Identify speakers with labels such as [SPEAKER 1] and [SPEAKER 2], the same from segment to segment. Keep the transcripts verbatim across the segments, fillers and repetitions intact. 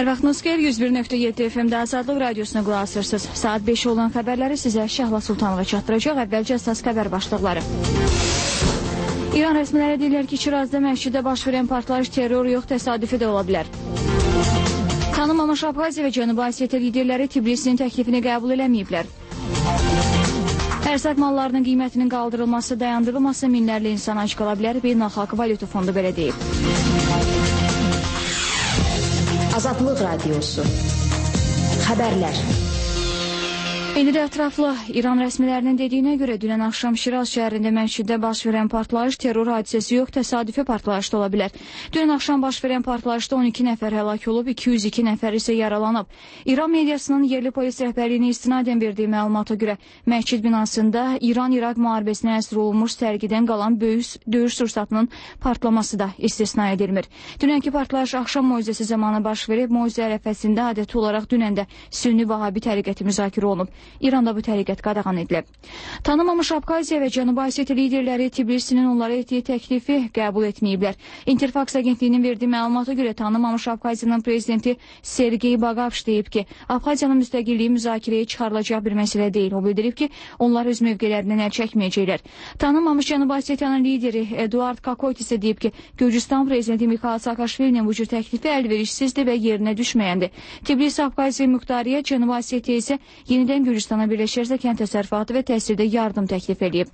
[SPEAKER 1] Hər vaxtınız xeyir, yüz bir nöqtə yeddi F M-də Azadlıq Radiosuna qulaq asırsınız. Saat beş olan xəbərləri sizə Şəhla Sultanova çatdıracaq. Əvvəlcə əsas xəbər başlıqları. İran rəsmiləri deyirlər ki, Şirazda məsciddə baş verən partlayış terror yox, təsadüfi də ola bilər. Tanınmamış Abxaziya və Cənubi Osetiya liderləri Tbilisi'nin təklifini qəbul eləməyiblər. Ərzaq mallarının qiymətinin qaldırılması, dayandırılması minlərlə insan ac qala bilər. Beynəlxalq Valyuta Fondu belə deyib.
[SPEAKER 2] Azadlıq Radiosu. Xəbərlər.
[SPEAKER 1] İndi də ətraflı İran rəsmilərinin dediyinə görə dünən axşam Şiraz şəhərində məsciddə baş verən partlayış terror hadisəsi yox, təsadüfi partlayış da ola bilər. Dünən axşam baş verən partlayışda on iki nəfər həlak olub, iki yüz iki nəfər isə yaralanıb. İran mediasının yerli polis rəhbərliyinə istinadən verdiyi məlumata görə məscid binasında İran-İraq müharibəsinə əsr olunmuş sərgidən qalan böyük döyüş sursatının partlaması da istisna edilmir. Dünənki partlayış axşam moizəsi zamanı baş verib, moizə ərəfəsində adəti olaraq dünən də Sünni Vahabi təriqəti müzakirə olunub. İranda bu təriqət qadağan edilib. Tanınmamış Abxaziya və Cənubi Osetiya liderləri Tbilisinin onlara etdiyi təklifi qəbul etməyiblər. Interfax agentliyinin verdiyi məlumata görə tanınmamış Abxaziyanın prezidenti Sergey Bagapş deyib ki, Abxaziyanın müstəqilliyi müzakirəyə çıxarılacaq bir məsələ deyil. O bildirib ki, onlar öz mövqələrindən əl çəkməyəcəklər. Tanınmamış Cənubi Osetiyanın lideri Eduard Kakot isə deyib ki, Gürcüstan prezidenti Mikhail Saakashvilinin bu cür təklifi əlverişsizdir və yerinə düşməyəndir. Tbilisi Abxaziya Muxtariyyət, Cənubi Osetiya isə yenidən Gürcüstana birləşərsə kənd təsərrüfatı və təhsildə yardım təklif edib.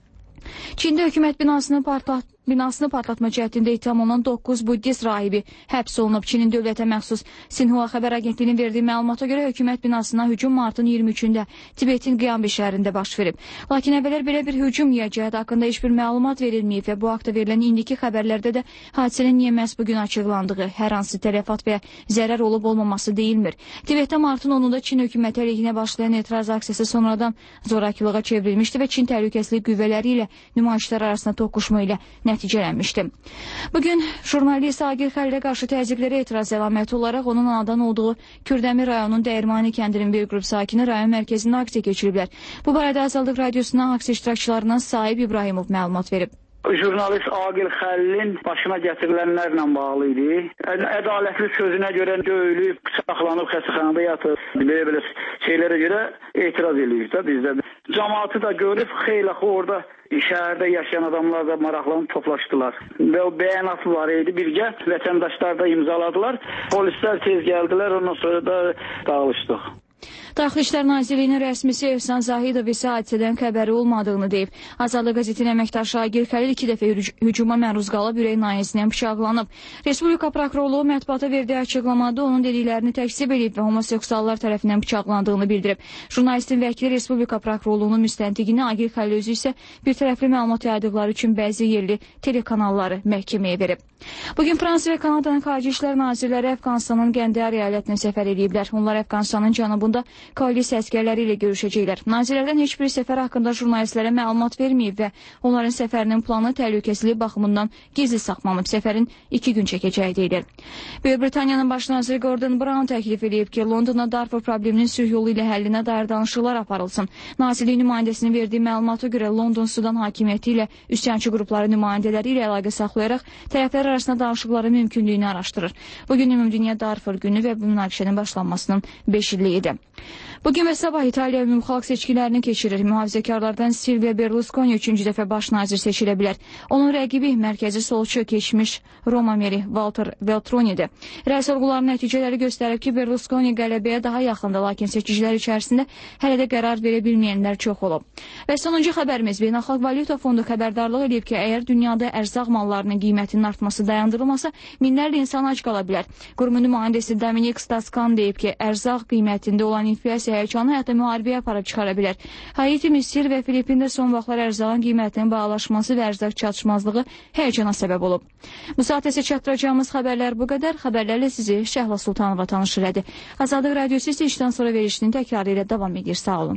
[SPEAKER 1] Çində hökumət binasını partlat binasını partlatma cəhdində ittiham olunan doqquz buddist rahibi həbs olunub. Çinin dövlətə məxsus Sinhua xəbər agentliyinin verdiyi məlumata görə hökumət binasına hücum martın iyirmi üçündə Tibetin Qiyambi şəhərində baş verib. Lakin əvvəllər belə bir hücum yiyəcəyi haqqında heç bir məlumat verilməyib və bu haqda verilən indiki xəbərlərdə də hadisənin niyə məhz bugün açıqlandığı, hər hansı tələfat və zərər olub olmaması deyilmir. Tibetdə martın onunda Çin hökuməti əleyhinə başlayan etiraz aksiyası sonradan zorakılığa çevrilmişdi və Çin təhlükəsizlik qüvvələri ilə nümayişlər arasında toqquşma ilə nəticələnmişdi. Bugün jurnalist Agil Xəlilə qarşı təzyiqlərə etiraz əlaməti olaraq onun anadan olduğu Kürdəmir rayonunun Dəyirmani kəndinin bir qrup sakini rayon mərkəzində aksiya keçiriblər. Bu barədə Azadlıq Radiosundan aksiya iştirakçılarından Sahib İbrahimov məlumat verib.
[SPEAKER 3] Jurnalist Agil Xəlilin başına gətirilənlərlə bağlı idi. Ədalətli sözünə görə döyülüb, bıçaqlanıb, xəstəxanada yatıb. Belə-belə şeylərə görə etiraz edirik də bizdə. Cəmaatı da görüb, xeyli orada şəhərdə yaşayan adamlar da maraqlanıb toplaşdılar. Və o bəyanatı var idi, birgə vətəndaşlar da imzaladılar. Polislər tez gəldilər, ondan sonra da dağılışdıq.
[SPEAKER 1] Daxili İşlər Nazirliyinin rəsmisi Ehsan Zahidov isə hadisədən xəbəri olmadığını deyib. Azadlıq qəzetinin əməkdaşı Agil Xəlil iki dəfə hücuma məruz qalıb, ürək nahiyəsindən bıçaqlanıb. Respublika prokurorluğu mətbuata verdiyi açıqlamada onun dediklərini təkzib edib və homoseksuallar tərəfindən bıçaqlandığını bildirib. Jurnalistin vəkili Respublika prokurorluğunun müstəntiqini Agil Xəlil özü isə bir tərəfli məlumat yaydıqları üçün bəzi yerli telekanalları məhkəməyə verib. Bugün Fransa və Kanadanın Xarici İşlər Nazirləri Əfqanistanın Qəndər əyalətinə səfər ediblər. Onlar Əfqanistanın cənubunda koalisiya əsgərləri ilə görüşəcəklər. Nazirlərdən heç bir səfər haqqında jurnalistlərə məlumat verməyib və onların səfərinin planı təhlükəsizlik baxımından gizli saxlanıb. Səfərin iki gün çəkəcəyi deyilir. Böyük Britaniyanın baş naziri Gordon Brown təklif edib ki, Londona Darfur probleminin sülh yolu ilə həllinə dair danışıqlar aparılsın. Nazirlik nümayəndəsinin verdiyi məlumata görə London Sudan hakimiyyəti ilə üsyançı qrupları nümayəndələri ilə əlaqə saxlayaraq tərəflər arasında danışıqların mümkünlüyünü araşdırır. Bugün Ümumdünya Darfur günü və bu münaqişənin başlanmasının beş illiyidir. Bugün və sabah İtaliya ümumxalq seçkilərini keçirir. Mühafizəkarlardan Silvio Berlusconi üçüncü dəfə baş nazir seçilə bilər. Onun rəqibi mərkəzi solçu keçmiş Roma meri Walter Veltroni'dir. Rəy sorğularının nəticələri göstərib ki, Berlusconi qələbəyə daha yaxındır, lakin seçicilər içərisində hələ də qərar verə bilməyənlər çox olub. Və sonuncu xəbərimiz Beynəlxalq Valyuta Fondu xəbərdarlıq edib ki, əgər dünyada ərzaq mallarının qiymətinin artması dayandırılmasa, minlərlə insan ac qala bilər. Qurumun nümayəndəsi Dominik Staskan deyib ki, ərzaq qiymətində olan inflyasiya həyəcanı hətta müharibəyə aparıb çıxara bilər. Haiti, Misir və Filippində son vaxtlar ərzağın qiymətinin bağlaşması və ərzaq çatışmazlığı həyəcana səbəb olub. Bu saat isə çatdıracağımız xəbərlər bu qədər. Xəbərlərlə sizi Şəhla Sultanova tanış elədi. Azadlıq Radiosu isə işdən sonra verişinin təkrarı ilə davam edir. Sağ olun.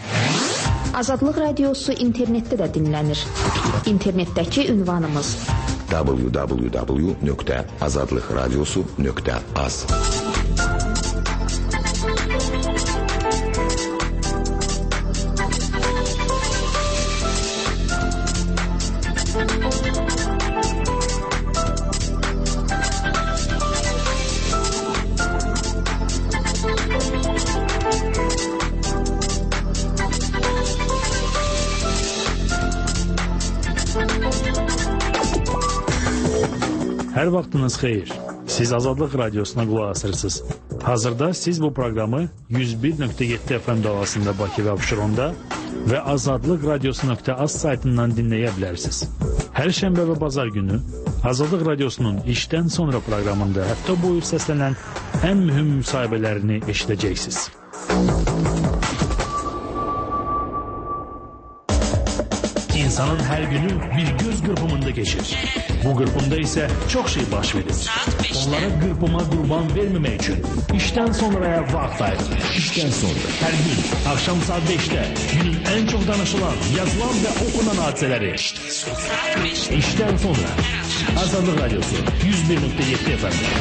[SPEAKER 2] Azadlıq Radiosu internetdə də dinlənir. İnternetdəki ünvanımız
[SPEAKER 4] w w w nöqtə azadlıq radiosu nöqtə az.
[SPEAKER 5] Hər vaxtınız xeyir. Siz Azadlıq Radiosuna qulaq asırsınız. Hazırda siz bu proqramı yüz bir nöqtə yeddi F M dalğasında Bakı və Abşeronda və azadlıq radiosu nöqtə az saytından dinləyə bilərsiniz. Hər şənbə və bazar günü Azadlıq Radiosunun işdən sonra proqramında həftə boyu səslənən ən mühüm müsahibələrini eşidəcəksiniz. İnsanın hər günü bir göz qırpımında keçir. Bu qırpımda isə çox şey baş verir. Onlara qırpıma qurban verməmək üçün işdən sonraya vaxt ayırır. İşdən sonra. Hər gün axşam saat beşdə günün ən çox danışılan, yazılan və okunan hadisələri. İşdən sonra. Azadlıq Radiosu yüz bir nöqtə yeddi F M.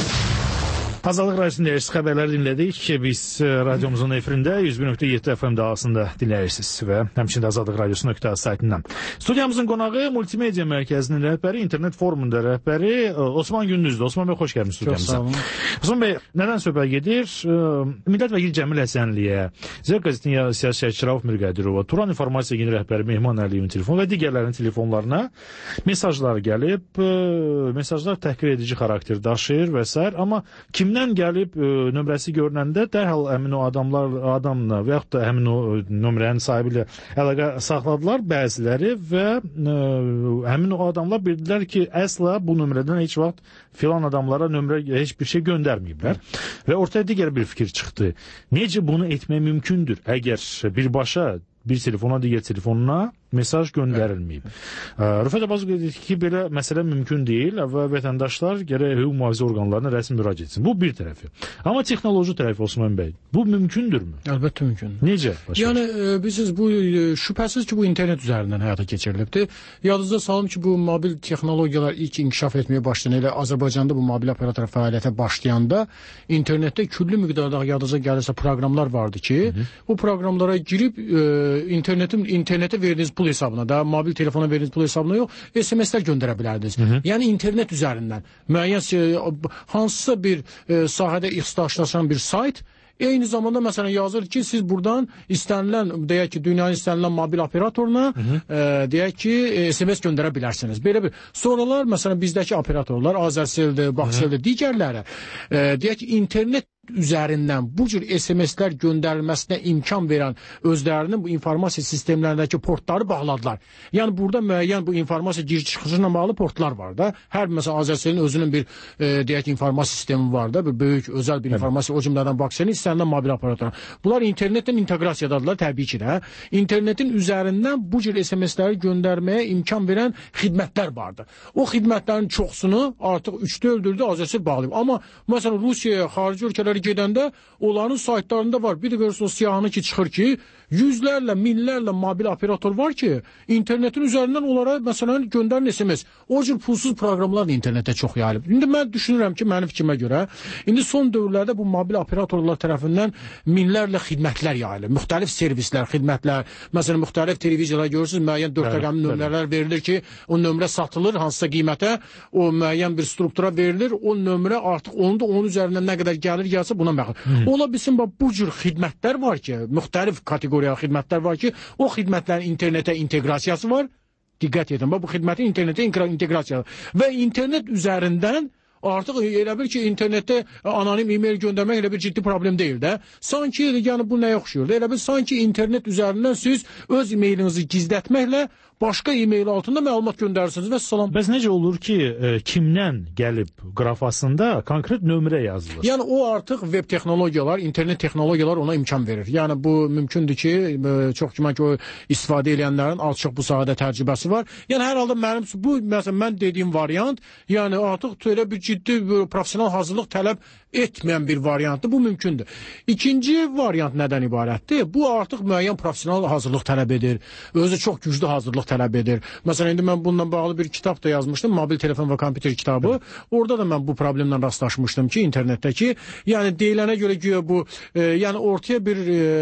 [SPEAKER 5] Azadlıq Radiosu'nda eşit xəbərləri dinlədik. Biz radiomuzun efirində yüz bir nöqtə yeddi F M dalğasında dinləyirsiniz və həmçinin Azadlıq Radiosu nöqtə az saytından. Studiyamızın qonağı Multimedia Mərkəzinin rəhbəri, internet forumunda rəhbəri Osman Gündüzdür. Osman bəy, xoş gəlmişsiniz studiyamıza. Çox sağ olun. Osman bəy, nədən söhbət gedir? Millət vəkili Cəmil Həsənliyə, Zəq qəzetinin siyasətçi Rauf Mirqədirova, Turan İnformasiya Agentliyi rəhbəri Mehman Əliyevin telefonu və digərlərinin telefonlarına mesajlar gəlib, mesajlar təhqir edici xarakter daşıyır və s. Amma kimdən gəlib e, nömrəsi görünəndə dərhal həmin o adamlar adamla və yaxud da həmin o nömrənin sahibi ilə əlaqə saxladılar bəziləri və e, həmin o adamlar bildilər ki, əsla bu nömrədən heç vaxt filan adamlara nömrə heç bir şey göndərməyiblər. Və ortaya digər bir fikir çıxdı. Necə bunu etmək mümkündür? Əgər birbaşa bir telefona digər telefonuna mesaj göndərilməyib. Rüfət Abbasov dedi ki, belə məsələ mümkün deyil və vətəndaşlar gərək hüquq mühafizə orqanlarına rəsmi müraciət etsin. Bu bir tərəfi. Amma texnoloji tərəfi Osman bəy, bu mümkündürmü? Əlbəttə mümkündür. Necə? Başa? Yəni e, bilirsiniz, bu e, şübhəsiz ki, bu internet üzərindən həyata keçirilibdir. Yadınızda salım ki, bu mobil texnologiyalar ilk inkişaf etməyə başlayan, elə Azərbaycanda bu mobil operator fəaliyyətə başlayanda internetdə küllü miqdarda yadınıza gəlirsə proqramlar vardı ki, hı -hı. bu proqramlara girib e, internetin internetə verdiyiniz pul hesabına da, mobil telefona verdiyiniz pul hesabına yox, S M S-lər göndərə bilərdiniz. Hı -hı. Yəni internet üzərindən müəyyən hansısa bir e, sahədə ixtisaslaşan bir sayt eyni zamanda məsələn yazır ki, siz buradan istənilən, deyək ki, dünyanın istənilən mobil operatoruna hı -hı. E, deyək ki, e, S M S göndərə bilərsiniz. Belə bir. Sonralar məsələn bizdəki operatorlar, Azərseldir, Baxseldir, digərləri e, deyək ki, internet üzərindən bu cür S M S-lər göndərilməsinə imkan verən özlərinin bu informasiya sistemlərindəki portları bağladılar. Yəni burada müəyyən bu informasiya giriş-çıxışına bağlı portlar var da. Hər məsələn Azərselin özünün bir e, deyək ki, informasiya sistemi var da, bir böyük özəl bir informasiya, o cümlədən Baxselin istənilən mobil operatoruna. Bunlar internetdən inteqrasiyadadılar təbii ki də. İnternetin üzərindən bu cür S M S-ləri göndərməyə imkan verən xidmətlər vardı. O xidmətlərin çoxsunu artıq üçdə öldürdü, Azərsel bağlayıb. Amma məsələn Rusiyaya, xarici ölkələrə gedəndə onların saytlarında var. Bir də görürsünüz siyahını ki çıxır ki, yüzlərlə, minlərlə mobil operator var ki, internetin üzərindən onlara məsələn göndərin S M S. O cür pulsuz proqramlar da internetdə çox yayılıb. İndi mən düşünürəm ki, mənim fikrimə görə, indi son dövrlərdə bu mobil operatorlar tərəfindən minlərlə xidmətlər yayılır. Müxtəlif servislər, xidmətlər, məsələn müxtəlif televiziyalar görürsünüz, müəyyən dörd rəqəmli nömrələr verilir ki, o nömrə satılır hansısa qiymətə, o müəyyən bir struktura verilir, o nömrə artıq onun da onun üzərindən nə qədər gəlir gəlsə buna məxsus. Ola bilsin bu cür xidmətlər var ki, müxtəlif kateqoriyalı xidmətlər var ki, o xidmətlərin internetə inteqrasiyası var. Diqqət edin, bu xidmətin internetə inteqrasiyası və internet üzərindən artıq elə bil ki, internetdə anonim e-mail göndərmək elə bir ciddi problem deyil də. Sanki yəni bu nəyə oxşuyur? Elə bil sanki internet üzərindən siz öz e-mailinizi gizlətməklə başqa e-mail altında məlumat göndərirsiniz və salam. Bəs necə olur ki, e, kimdən gəlib qrafasında konkret nömrə yazılır? Yəni o artıq web texnologiyalar, internet texnologiyalar ona imkan verir. Yəni bu mümkündür ki, e, çox güman ki, o istifadə edənlərin açıq bu sahədə təcrübəsi var. Yəni hər halda mənim bu məsələn mən dediyim variant, yəni artıq elə bir ciddi bir professional hazırlıq tələb etməyən bir variantdır. Bu mümkündür. İkinci variant nədən ibarətdir? Bu artıq müəyyən professional hazırlıq tələb edir. Özü çox güclü hazırlıq tələb edir. Məsələn, indi mən bununla bağlı bir kitab da yazmışdım, mobil telefon və kompüter kitabı. Hı. Orada da mən bu problemlə rastlaşmışdım ki, internetdəki, yəni deyilənə görə güya bu, e, yəni ortaya bir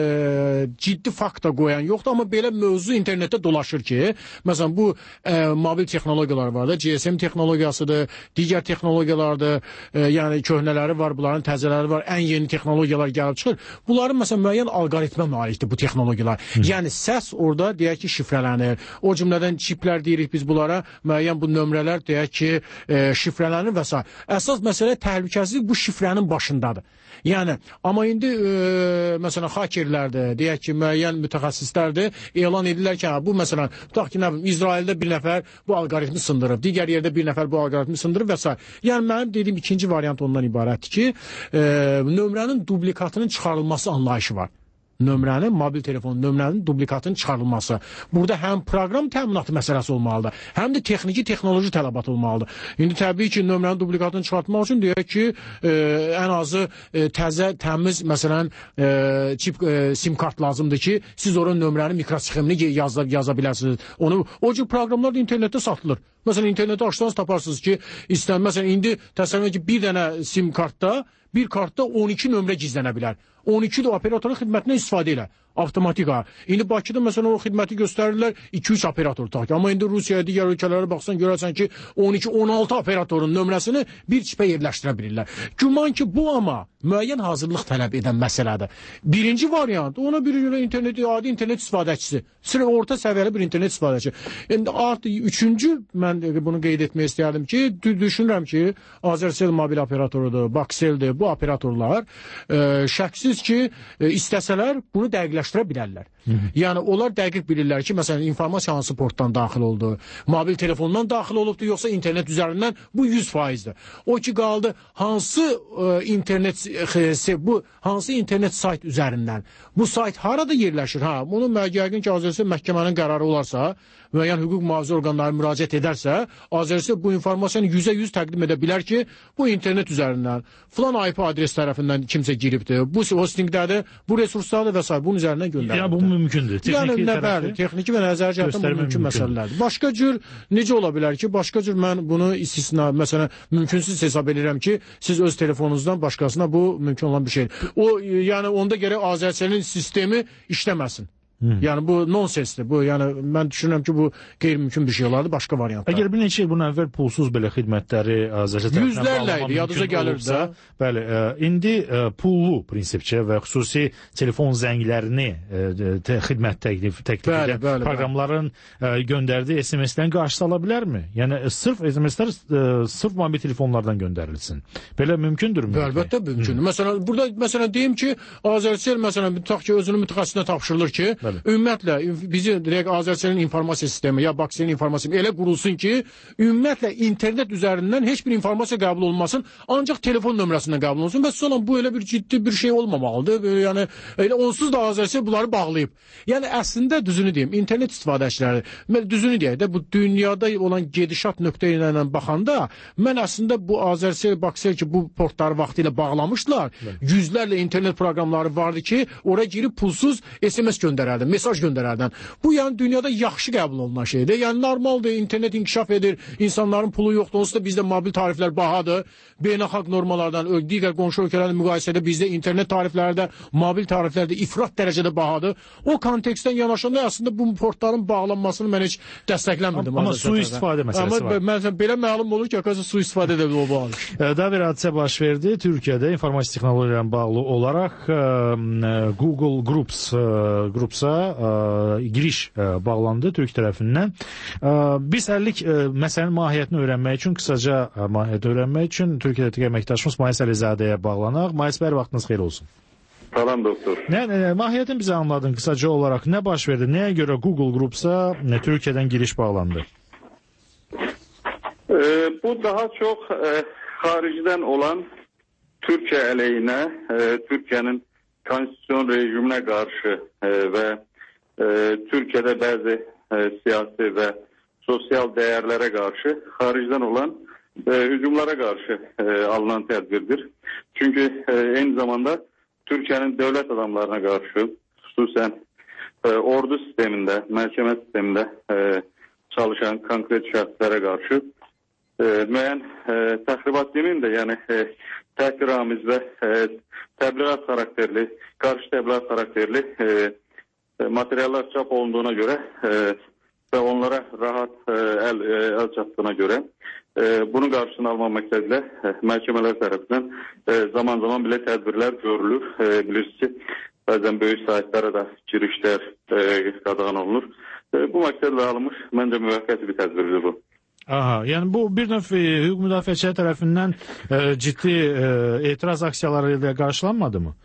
[SPEAKER 5] e, ciddi fakt da qoyan yoxdur, amma belə mövzu internetdə dolaşır ki, məsələn, bu e, mobil texnologiyalar var da, G S M texnologiyasıdır, digər texnologiyalardır, e, yəni köhnələri var, bunların təzələri var, ən yeni texnologiyalar gəlib çıxır. Bunların məsələn müəyyən alqoritmə malikdir bu texnologiyalar. Hı. Yəni səs orada deyək ki, şifrələnir. O
[SPEAKER 6] o cümlədən çiplər deyirik biz bunlara, müəyyən bu nömrələr deyək ki, e, şifrələnir və s. Əsas məsələ təhlükəsizlik bu şifrənin başındadır. Yəni, amma indi e, məsələn, hakerlərdir, deyək ki, müəyyən mütəxəssislərdir, elan edirlər ki, bu məsələn, tutaq ki, nə bilim, İsraildə bir nəfər bu alqoritmi sındırıb, digər yerdə bir nəfər bu alqoritmi sındırıb və s. Yəni, mənim dediyim ikinci variant ondan ibarətdir ki, e, nömrənin dublikatının çıxarılması anlayışı var. Nömrənin, mobil telefonun nömrənin dublikatının çıxarılması. Burada həm proqram təminatı məsələsi olmalıdır, həm də texniki, texnoloji tələbat olmalıdır. İndi təbii ki, nömrənin dublikatını çıxartmaq üçün deyək ki, e, ən azı e, təzə, təmiz, məsələn, e, çip, e, sim kart lazımdır ki, siz oranın nömrənin mikrosxemini yaza, yaza bilərsiniz. Onu, o cür proqramlar da internetdə satılır. Məsələn, internetdə açsanız taparsınız ki, istən, məsələn, indi təsəvvür edin ki, bir dənə sim kartda, bir kartda on iki nömrə gizlənə bilər. on iki də operatorun xidmətindən istifadə elə. Avtomatik ha. İndi Bakıda məsələn o xidməti göstərirlər iki üç operator tak. Amma indi Rusiyaya, digər ölkələrə baxsan görərsən ki, on iki on altı operatorun nömrəsini bir çipə yerləşdirə bilirlər. Güman ki, bu amma müəyyən hazırlıq tələb edən məsələdir. Birinci variant, ona bir internet, adi internet istifadəçisi, sırf orta səviyyəli bir internet istifadəçisi. İndi artıq üçüncü, mən bunu qeyd etmək istəyərdim ki, düşünürəm ki, Azercell mobil operatorudur, Bakseldir, bu operatorlar e, şəksiz ki, e, istəsələr bunu dəqiqləşdirə bilərlər. Hı -hı. Yəni, onlar dəqiq bilirlər ki, məsələn, informasiya hansı portdan daxil oldu, mobil telefondan daxil olubdur, yoxsa internet üzərindən, bu yüz faizdir. O ki, qaldı, hansı e, internet e, bu hansı internet sayt üzərindən, bu sayt harada yerləşir? Ha, bunu yəqin ki, Azərbaycan məhkəmənin qərarı olarsa, müəyyən hüquq mühafizə orqanları müraciət edərsə, Azərbaycan bu informasiyanı yüzə yüz təqdim edə bilər ki, bu internet üzərindən, filan I P adres tərəfindən kimsə giribdir, bu hostingdədir, bu resurslardır və s. bunun üzərindən göndərilir.
[SPEAKER 5] Yəni, bu mümkündür.
[SPEAKER 6] Yəni, nə bəli, texniki və nəzərə gələn bu mümkün məsələlərdir. Başqa cür, necə ola bilər ki, başqa cür mən bunu istisna, məsələn, mümkünsüz hesab edirəm ki, siz öz telefonunuzdan başqasına bu mümkün olan bir şeydir. O, yəni, onda gərək Azərbaycanın sistemi işləməsin. Hmm. Yəni bu nonsensdir. Bu yəni mən düşünürəm ki, bu qeyri-mümkün bir şey olardı, başqa variantlar.
[SPEAKER 5] Əgər bir neçə il bundan əvvəl pulsuz belə xidmətləri Azərbaycan
[SPEAKER 6] yüzlərlə idi, yadınıza gəlir də.
[SPEAKER 5] Bəli, ə, indi ə, pullu prinsipçə və xüsusi telefon zənglərini ə, xidmət təklif təklif edən proqramların ə, göndərdiyi S M S-dən qarşısı ala bilərmi? Yəni sırf S M S-lər ə, sırf mobil telefonlardan göndərilsin. Belə mümkündürmü?
[SPEAKER 6] Əlbəttə mümkündür. Hmm. Məsələn, burada məsələn deyim ki, Azərcell məsələn tutaq ki, özünün mütəxəssisinə tapşırılır ki, bəli. Ümumiyyətlə bizi direkt Azərbaycanın informasiya sistemi ya Bakısenin informasiya sistemi elə qurulsun ki, ümumiyyətlə internet üzərindən heç bir informasiya qəbul olunmasın, ancaq telefon nömrəsindən qəbul olunsun və sonra bu elə bir ciddi bir şey olmamalıdır. Yəni elə onsuz da Azərbaycan bunları bağlayıb. Yəni əslində düzünü deyim, internet istifadəçiləri, mən düzünü deyək də bu dünyada olan gedişat nöqteyi ilə baxanda mən əslində bu Azərbaycan Bakıser ki, bu portları vaxtilə bağlamışdılar. Bəli. Yüzlərlə internet proqramları vardı ki, oraya girib pulsuz S M S göndərərdi, mesaj göndərərdən. Bu yəni dünyada yaxşı qəbul olunan şeydir. Yəni normaldır, internet inkişaf edir, insanların pulu yoxdur, onsuz da bizdə mobil tariflər bahadır. Beynəlxalq normalardan, digər qonşu ölkələrlə müqayisədə bizdə internet tarifləri də, mobil tariflər də ifrat dərəcədə bahadır. O kontekstdən yanaşanda əslində bu portların bağlanmasını mən heç dəstəklənmirdim.
[SPEAKER 5] Amma sui-istifadə məsələsi
[SPEAKER 6] var. Amma belə məlum olur ki, hakikaten sui-istifadə edə bilir o bağlı.
[SPEAKER 5] Daha bir hadisə baş verdi. Türkiyədə informasiya texnologiyalarına bağlı olaraq Google Groups Groupsa giriş bağlandı Türk tərəfindən. Biz həllik məsələnin mahiyyətini öyrənmək üçün, qısaca mahiyyəti öyrənmək üçün Türkiyədəki əməkdaşımız Mayis Əlizadəyə bağlanaq. Mayis bəy, vaxtınız xeyir olsun.
[SPEAKER 7] Salam doktor.
[SPEAKER 5] Nə, mahiyyətini bizə anladın qısaca olaraq. Nə baş verdi? Nəyə görə Google Groupsa Türkiyədən giriş bağlandı?
[SPEAKER 7] E, bu daha çox e, xaricdən olan Türkiyə əleyhinə, e, Türkiyənin konstitusyon rejiminə qarşı e, və e, Türkiyədə bəzi e, siyasi və sosial dəyərlərə qarşı xaricdən olan e, hücumlara qarşı e, alınan tədbirdir. Çünki e, eyni zamanda Türkiyənin dövlət adamlarına qarşı, xüsusən e, ordu sistemində, məhkəmə sistemində e, çalışan konkret şəxslərə qarşı e, müəyyən e, təxribat deməyim də, yəni e, təhqiramiz və e, təbliğat xarakterli, qarşı təbliğat xarakterli e, e, materiallar çap olunduğuna görə e, və onlara rahat e, əl, e, əl çatdığına görə e, bunun qarşısını almaq məqsədilə e, məhkəmələr tərəfindən e, zaman zaman belə tədbirlər görülür. E, bilirsiniz ki, bəzən böyük saytlara da girişlər e, qadağan olunur. bu məqsədlə alınmış məncə müvəqqəti bir tədbirdir bu.
[SPEAKER 8] Aha, yəni bu bir növ hüquq müdafiəçiləri tərəfindən e, ciddi e, etiraz aksiyaları ilə qarşılanmadı mı?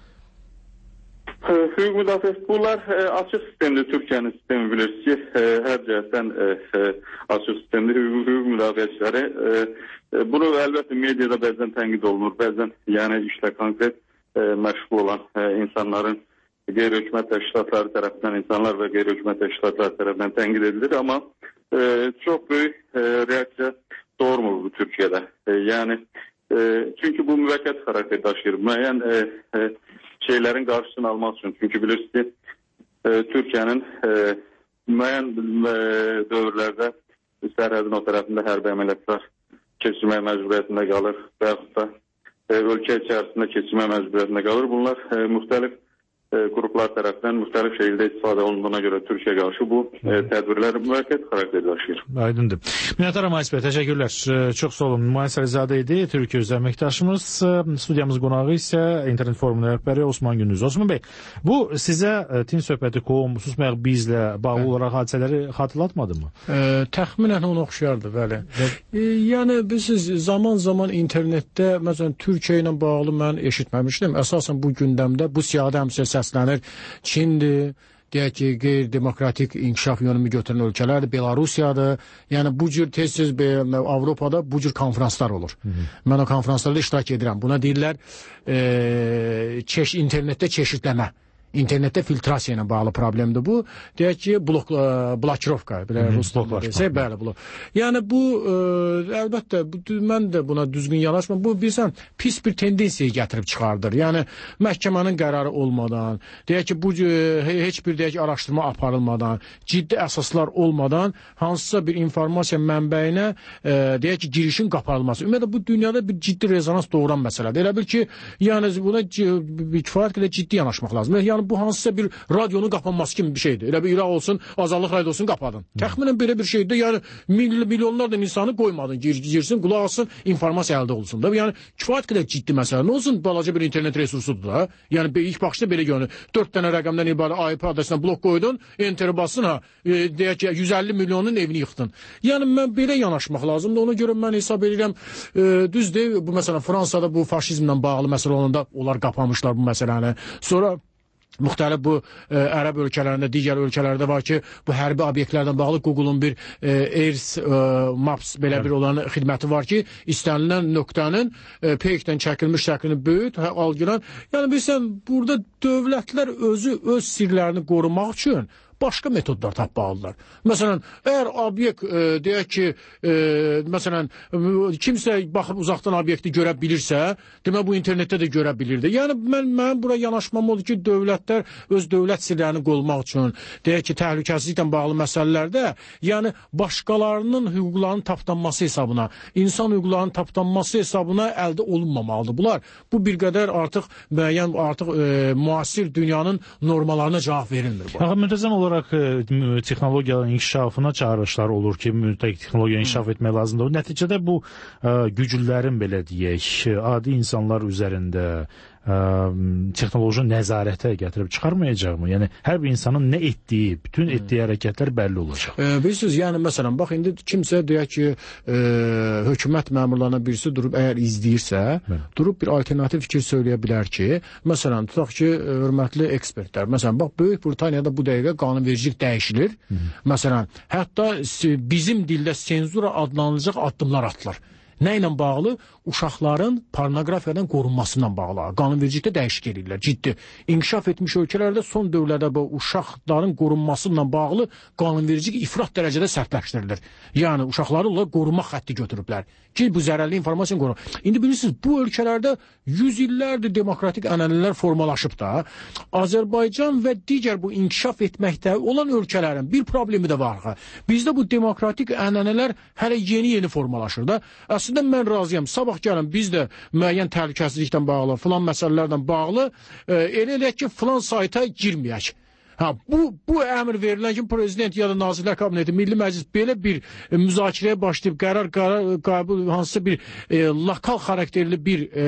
[SPEAKER 7] Hüquq müdafiəsi bunlar e, açıq sistemli Türkiyənin sistemi bilirsiniz ki, e, hər cəhətdən e, açıq sistemli hüquq, hüquq müdafiəçiləri e, e, bunu əlbəttə mediada bəzən tənqid olunur, bəzən yəni işlə konkret e, məşğul olan e, insanların qeyri-hökumət təşkilatları tərəfindən, insanlar və qeyri-hökumət təşkilatları tərəfindən tənqid edilir, amma e, çox böyük e, reaksiya doğurmur bu Türkiyədə. E, yəni e, çünki bu müvəqqəti xarakter daşıyır. Müəyyən e, e, şeylərin qarşısını almaq üçün. Çünki bilirsiniz ki, e, Türkiyənin e, müəyyən e, dövrlərdə sərhədin o tərəfində hərbi əməliyyatlar keçirmək məcburiyyətində qalır və yaxud da e, ölkə içərisində keçirmək məcburiyyətində qalır. Bunlar e, müxtəlif e, qruplar tərəfindən müxtəlif şəkildə istifadə olunduğuna görə Türkiyə qarşı bu e, tədbirlər müvəqqəti xarakter daşıyır.
[SPEAKER 8] Aydındır. Minnətdaram Ayis bəy, təşəkkürlər. Çox sağ olun. Nümayəndə Əlizadə idi, Türkiyə üzrə əməkdaşımız. Studiyamız qonağı isə internet forumunun rəhbəri Osman Gündüz. Osman bəy, bu sizə Tin söhbəti qom, susmayaq bizlə bağlı hə. olaraq hadisələri xatırlatmadı mı?
[SPEAKER 6] E, təxminən ona oxşardı, bəli. E, yəni biz zaman-zaman internetdə məsələn Türkiyə ilə bağlı mən eşitməmişdim. Əsasən bu gündəmdə bu siyahıda həmişə səslənir. Çindir, deyək ki, qeyri-demokratik inkişaf yönümü götürən ölkələrdir, Belarusiyadır. Yəni bu cür tez-tez Avropada bu cür konferanslar olur. Hı -hı. Mən o konferanslarda iştirak edirəm. Buna deyirlər e, çeş, internetdə çeşidləmə. İnternetdə filtrasiya ilə bağlı problemdir bu. Deyək ki, blok, blokirovka. Ruslaşma. Bəli, blok. Yəni bu, ə, əlbəttə, bu, mən də buna düzgün yanaşmam. Bu, bilsən, pis bir tendensiyaya gətirib çıxardır. Yəni, məhkəmənin qərarı olmadan, deyək ki, bu, heç bir deyək, araşdırma aparılmadan, ciddi əsaslar olmadan, hansısa bir informasiya mənbəyinə, ə, deyək ki, girişin qaparılması. Ümumiyyətlə, bu dünyada bir ciddi rezonans doğuran məsələdir. Elə bil ki, yəni, buna kifayət qədər ciddi yanaşmaq lazım. Yəni, bu hansısa bir radyonun qapanması kimi bir şeydir. Elə bir İraq olsun, Azadlıq radiosunu qapadın. Təxminən belə bir şeydir. Yəni mil milyonlarla insanı qoymadın, gir girsin, qulaq alsın, informasiya əldə olsun da. Yəni kifayət qədər ciddi məsələ. Nə olsun, balaca bir internet resursudur da. Yəni ilk baxışda belə görünür. dörd dənə rəqəmdən ibarət I P adresinə blok qoydun, enter basın ha, e, deyək ki, yüz əlli milyonun evini yıxdın. Yəni mən belə yanaşmaq lazımdır. Ona görə mən hesab edirəm, e, düzdür. Bu məsələn Fransada bu faşizmlə bağlı məsələ olanda onlar qapamışlar bu məsələni. Sonra müxtəlif bu e, ərəb ölkələrində, digər ölkələrdə var ki, bu hərbi obyektlərdən bağlı Google-un bir e, Airs e, Maps belə evet. bir olan xidməti var ki, istənilən nöqtənin e, peykdən çəkilmiş şəklini böyüt, hə, algılan. Yəni bilsən, burada dövlətlər özü öz sirlərini qorumaq üçün başqa metodlar tapmalıdırlar. Məsələn, əgər obyekt e, deyək ki, e, məsələn, kimsə baxıb uzaqdan obyekti görə bilirsə, demə bu internetdə də görə bilirdi. Yəni mən mən bura yanaşmam odur ki, dövlətlər öz dövlət sirlərini qorumaq üçün, deyək ki, təhlükəsizliklə bağlı məsələlərdə, yəni başqalarının hüquqlarının tapdanması hesabına, insan hüquqlarının tapdanması hesabına əldə olunmamalıdır. Bunlar bu bir qədər artıq müəyyən artıq e, müasir dünyanın normalarına cavab verilmir.
[SPEAKER 8] Axı müntəzəm olaraq texnologiyaların inkişafına çağırışlar olur ki, texnologiya inkişaf etmək lazımdır. Nəticədə bu ə, güclülərin belə deyək, adi insanlar üzərində ə, texnoloji nəzarətə gətirib çıxarmayacaq mı? Yəni hər bir insanın nə etdiyi, bütün etdiyi hərəkətlər bəlli olacaq.
[SPEAKER 6] E, bilirsiniz, yəni məsələn, bax indi kimsə deyək ki, e, hökumət məmurlarına birisi durub əgər izləyirsə, Bəli. durub bir alternativ fikir söyləyə bilər ki, məsələn, tutaq ki, hörmətli ekspertlər, məsələn, bax Böyük Britaniyada bu dəqiqə qanunvericilik dəyişilir. Hı -hı. Məsələn, hətta bizim dildə senzura adlanılacaq addımlar atılır. Nə ilə bağlı? Uşaqların pornoqrafiyadan qorunmasından bağlı. Qanunvericilikdə dəyişik edirlər, ciddi. İnkişaf etmiş ölkələrdə son dövrlərdə bu uşaqların qorunması ilə bağlı qanunvericilik ifrat dərəcədə sərtləşdirilir. Yəni uşaqları onlar qorunma xətti götürüblər ki, bu zərərli informasiyanı qorun. İndi bilirsiniz, bu ölkələrdə yüz illərdir demokratik ənənələr formalaşıb da, Azərbaycan və digər bu inkişaf etməkdə olan ölkələrin bir problemi də var. Bizdə bu demokratik ənənələr hələ yeni-yeni formalaşır da. Əslində mən razıyam. Sabah gəlin biz də müəyyən təhlükəsizlikdən bağlı, filan məsələlərdən bağlı e, elə eləyək ki, filan sayta girməyək. Ha, bu bu əmr verilən ki, prezident ya da Nazirlər Kabineti, Milli Məclis belə bir e, müzakirəyə başlayıb qərar qərar qəbul hansısa bir e, lokal xarakterli bir e,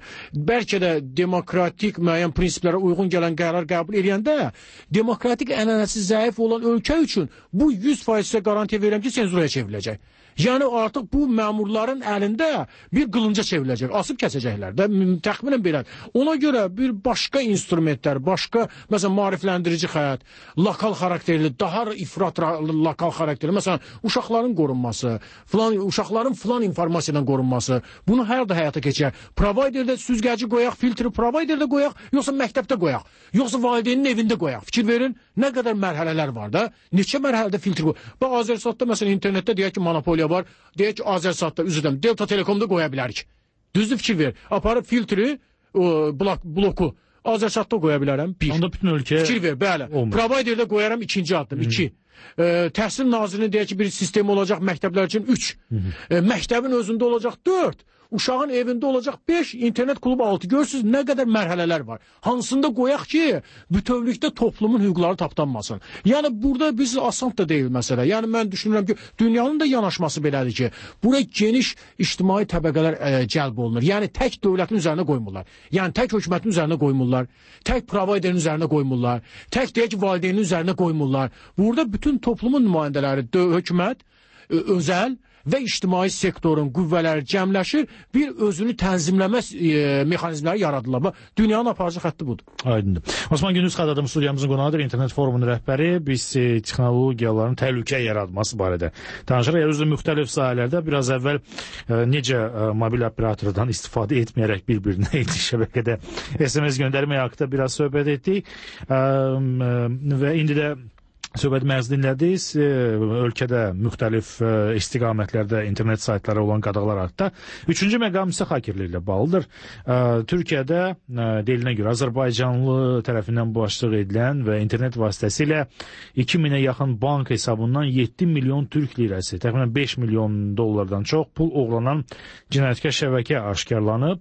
[SPEAKER 6] bəlkə də demokratik müəyyən prinsiplərə uyğun gələn qərar qəbul edəndə demokratik ənənəsi zəif olan ölkə üçün bu yüz faiz garantiya verirəm ki, senzuraya çevriləcək. Yəni artıq bu məmurların əlində bir qılınca çevriləcək, asıb kəsəcəklər də, təxminən belə. Ona görə bir başqa instrumentlər, başqa, məsələn, maarifləndirici xətt, lokal xarakterli, daha ifrat lokal xarakterli, məsələn, uşaqların qorunması, filan, uşaqların filan informasiyadan qorunması, bunu hər də həyata keçər. Providerdə süzgəci qoyaq, filtri providerdə qoyaq, yoxsa məktəbdə qoyaq, yoxsa valideynin evində qoyaq. Fikir verin, nə qədər mərhələlər var da, neçə mərhələdə filtri qoyaq. Bax, Azərsatda, məsələn, internetdə deyək ki, monopoliya var, deyək ki, Azərsatda, üzr istəyirəm, Delta Telekomda qoya bilərik. Düzdür, fikir ver. Aparıb filtri, o, blok, bloku Azərsatda qoya bilərəm, bir.
[SPEAKER 8] Onda bütün ölkə...
[SPEAKER 6] Fikir ver, bəli. Providerdə qoyaram, ikinci addım, iki. E, təhsil nazirinin deyək ki, bir sistemi olacaq məktəblər üçün, üç. E, məktəbin özündə olacaq, dörd. Uşağın evində olacaq beş, internet klubu altı. Görürsünüz, nə qədər mərhələlər var. Hansında qoyaq ki, bütövlükdə toplumun hüquqları tapdanmasın. Yəni, burada biz asan da deyil məsələ. Yəni, mən düşünürəm ki, dünyanın da yanaşması belədir ki, buraya geniş ictimai təbəqələr ə, cəlb olunur. Yəni, tək dövlətin üzərinə qoymurlar. Yəni, tək hökumətin üzərinə qoymurlar. Tək providerin üzərinə qoymurlar. Tək deyək ki, valideynin üzərinə qoymurlar. Burada bütün toplumun nümayəndələri, hökumət, özəl və ictimai sektorun qüvvələri cəmləşir, bir özünü tənzimləmə e, mexanizmləri yaradılır. Dünyanın aparıcı xətti budur.
[SPEAKER 8] Aydındır. Osman Gündüz Xadadım studiyamızın qonağıdır, internet forumunun rəhbəri. Biz e, texnologiyaların təhlükə yaratması barədə danışırıq. Yəni, özü müxtəlif sahələrdə biraz əvvəl e, necə e, mobil operatordan istifadə etməyərək bir-birinə eyni şəbəkədə S M S göndərmək haqqında biraz söhbət etdik. E, e, və indi də söhbət məhz dinlədiniz, ölkədə müxtəlif istiqamətlərdə internet saytları olan qadağalar haqqında. Üçüncü məqam isə xakerliklə bağlıdır. Türkiyədə deyilinə görə Azərbaycanlı tərəfindən başçılıq edilən və internet vasitəsilə iki minə yaxın bank hesabından yeddi milyon türk lirəsi, təxminən beş milyon dollardan çox pul oğlanan cinayətkar şəbəkə aşkarlanıb.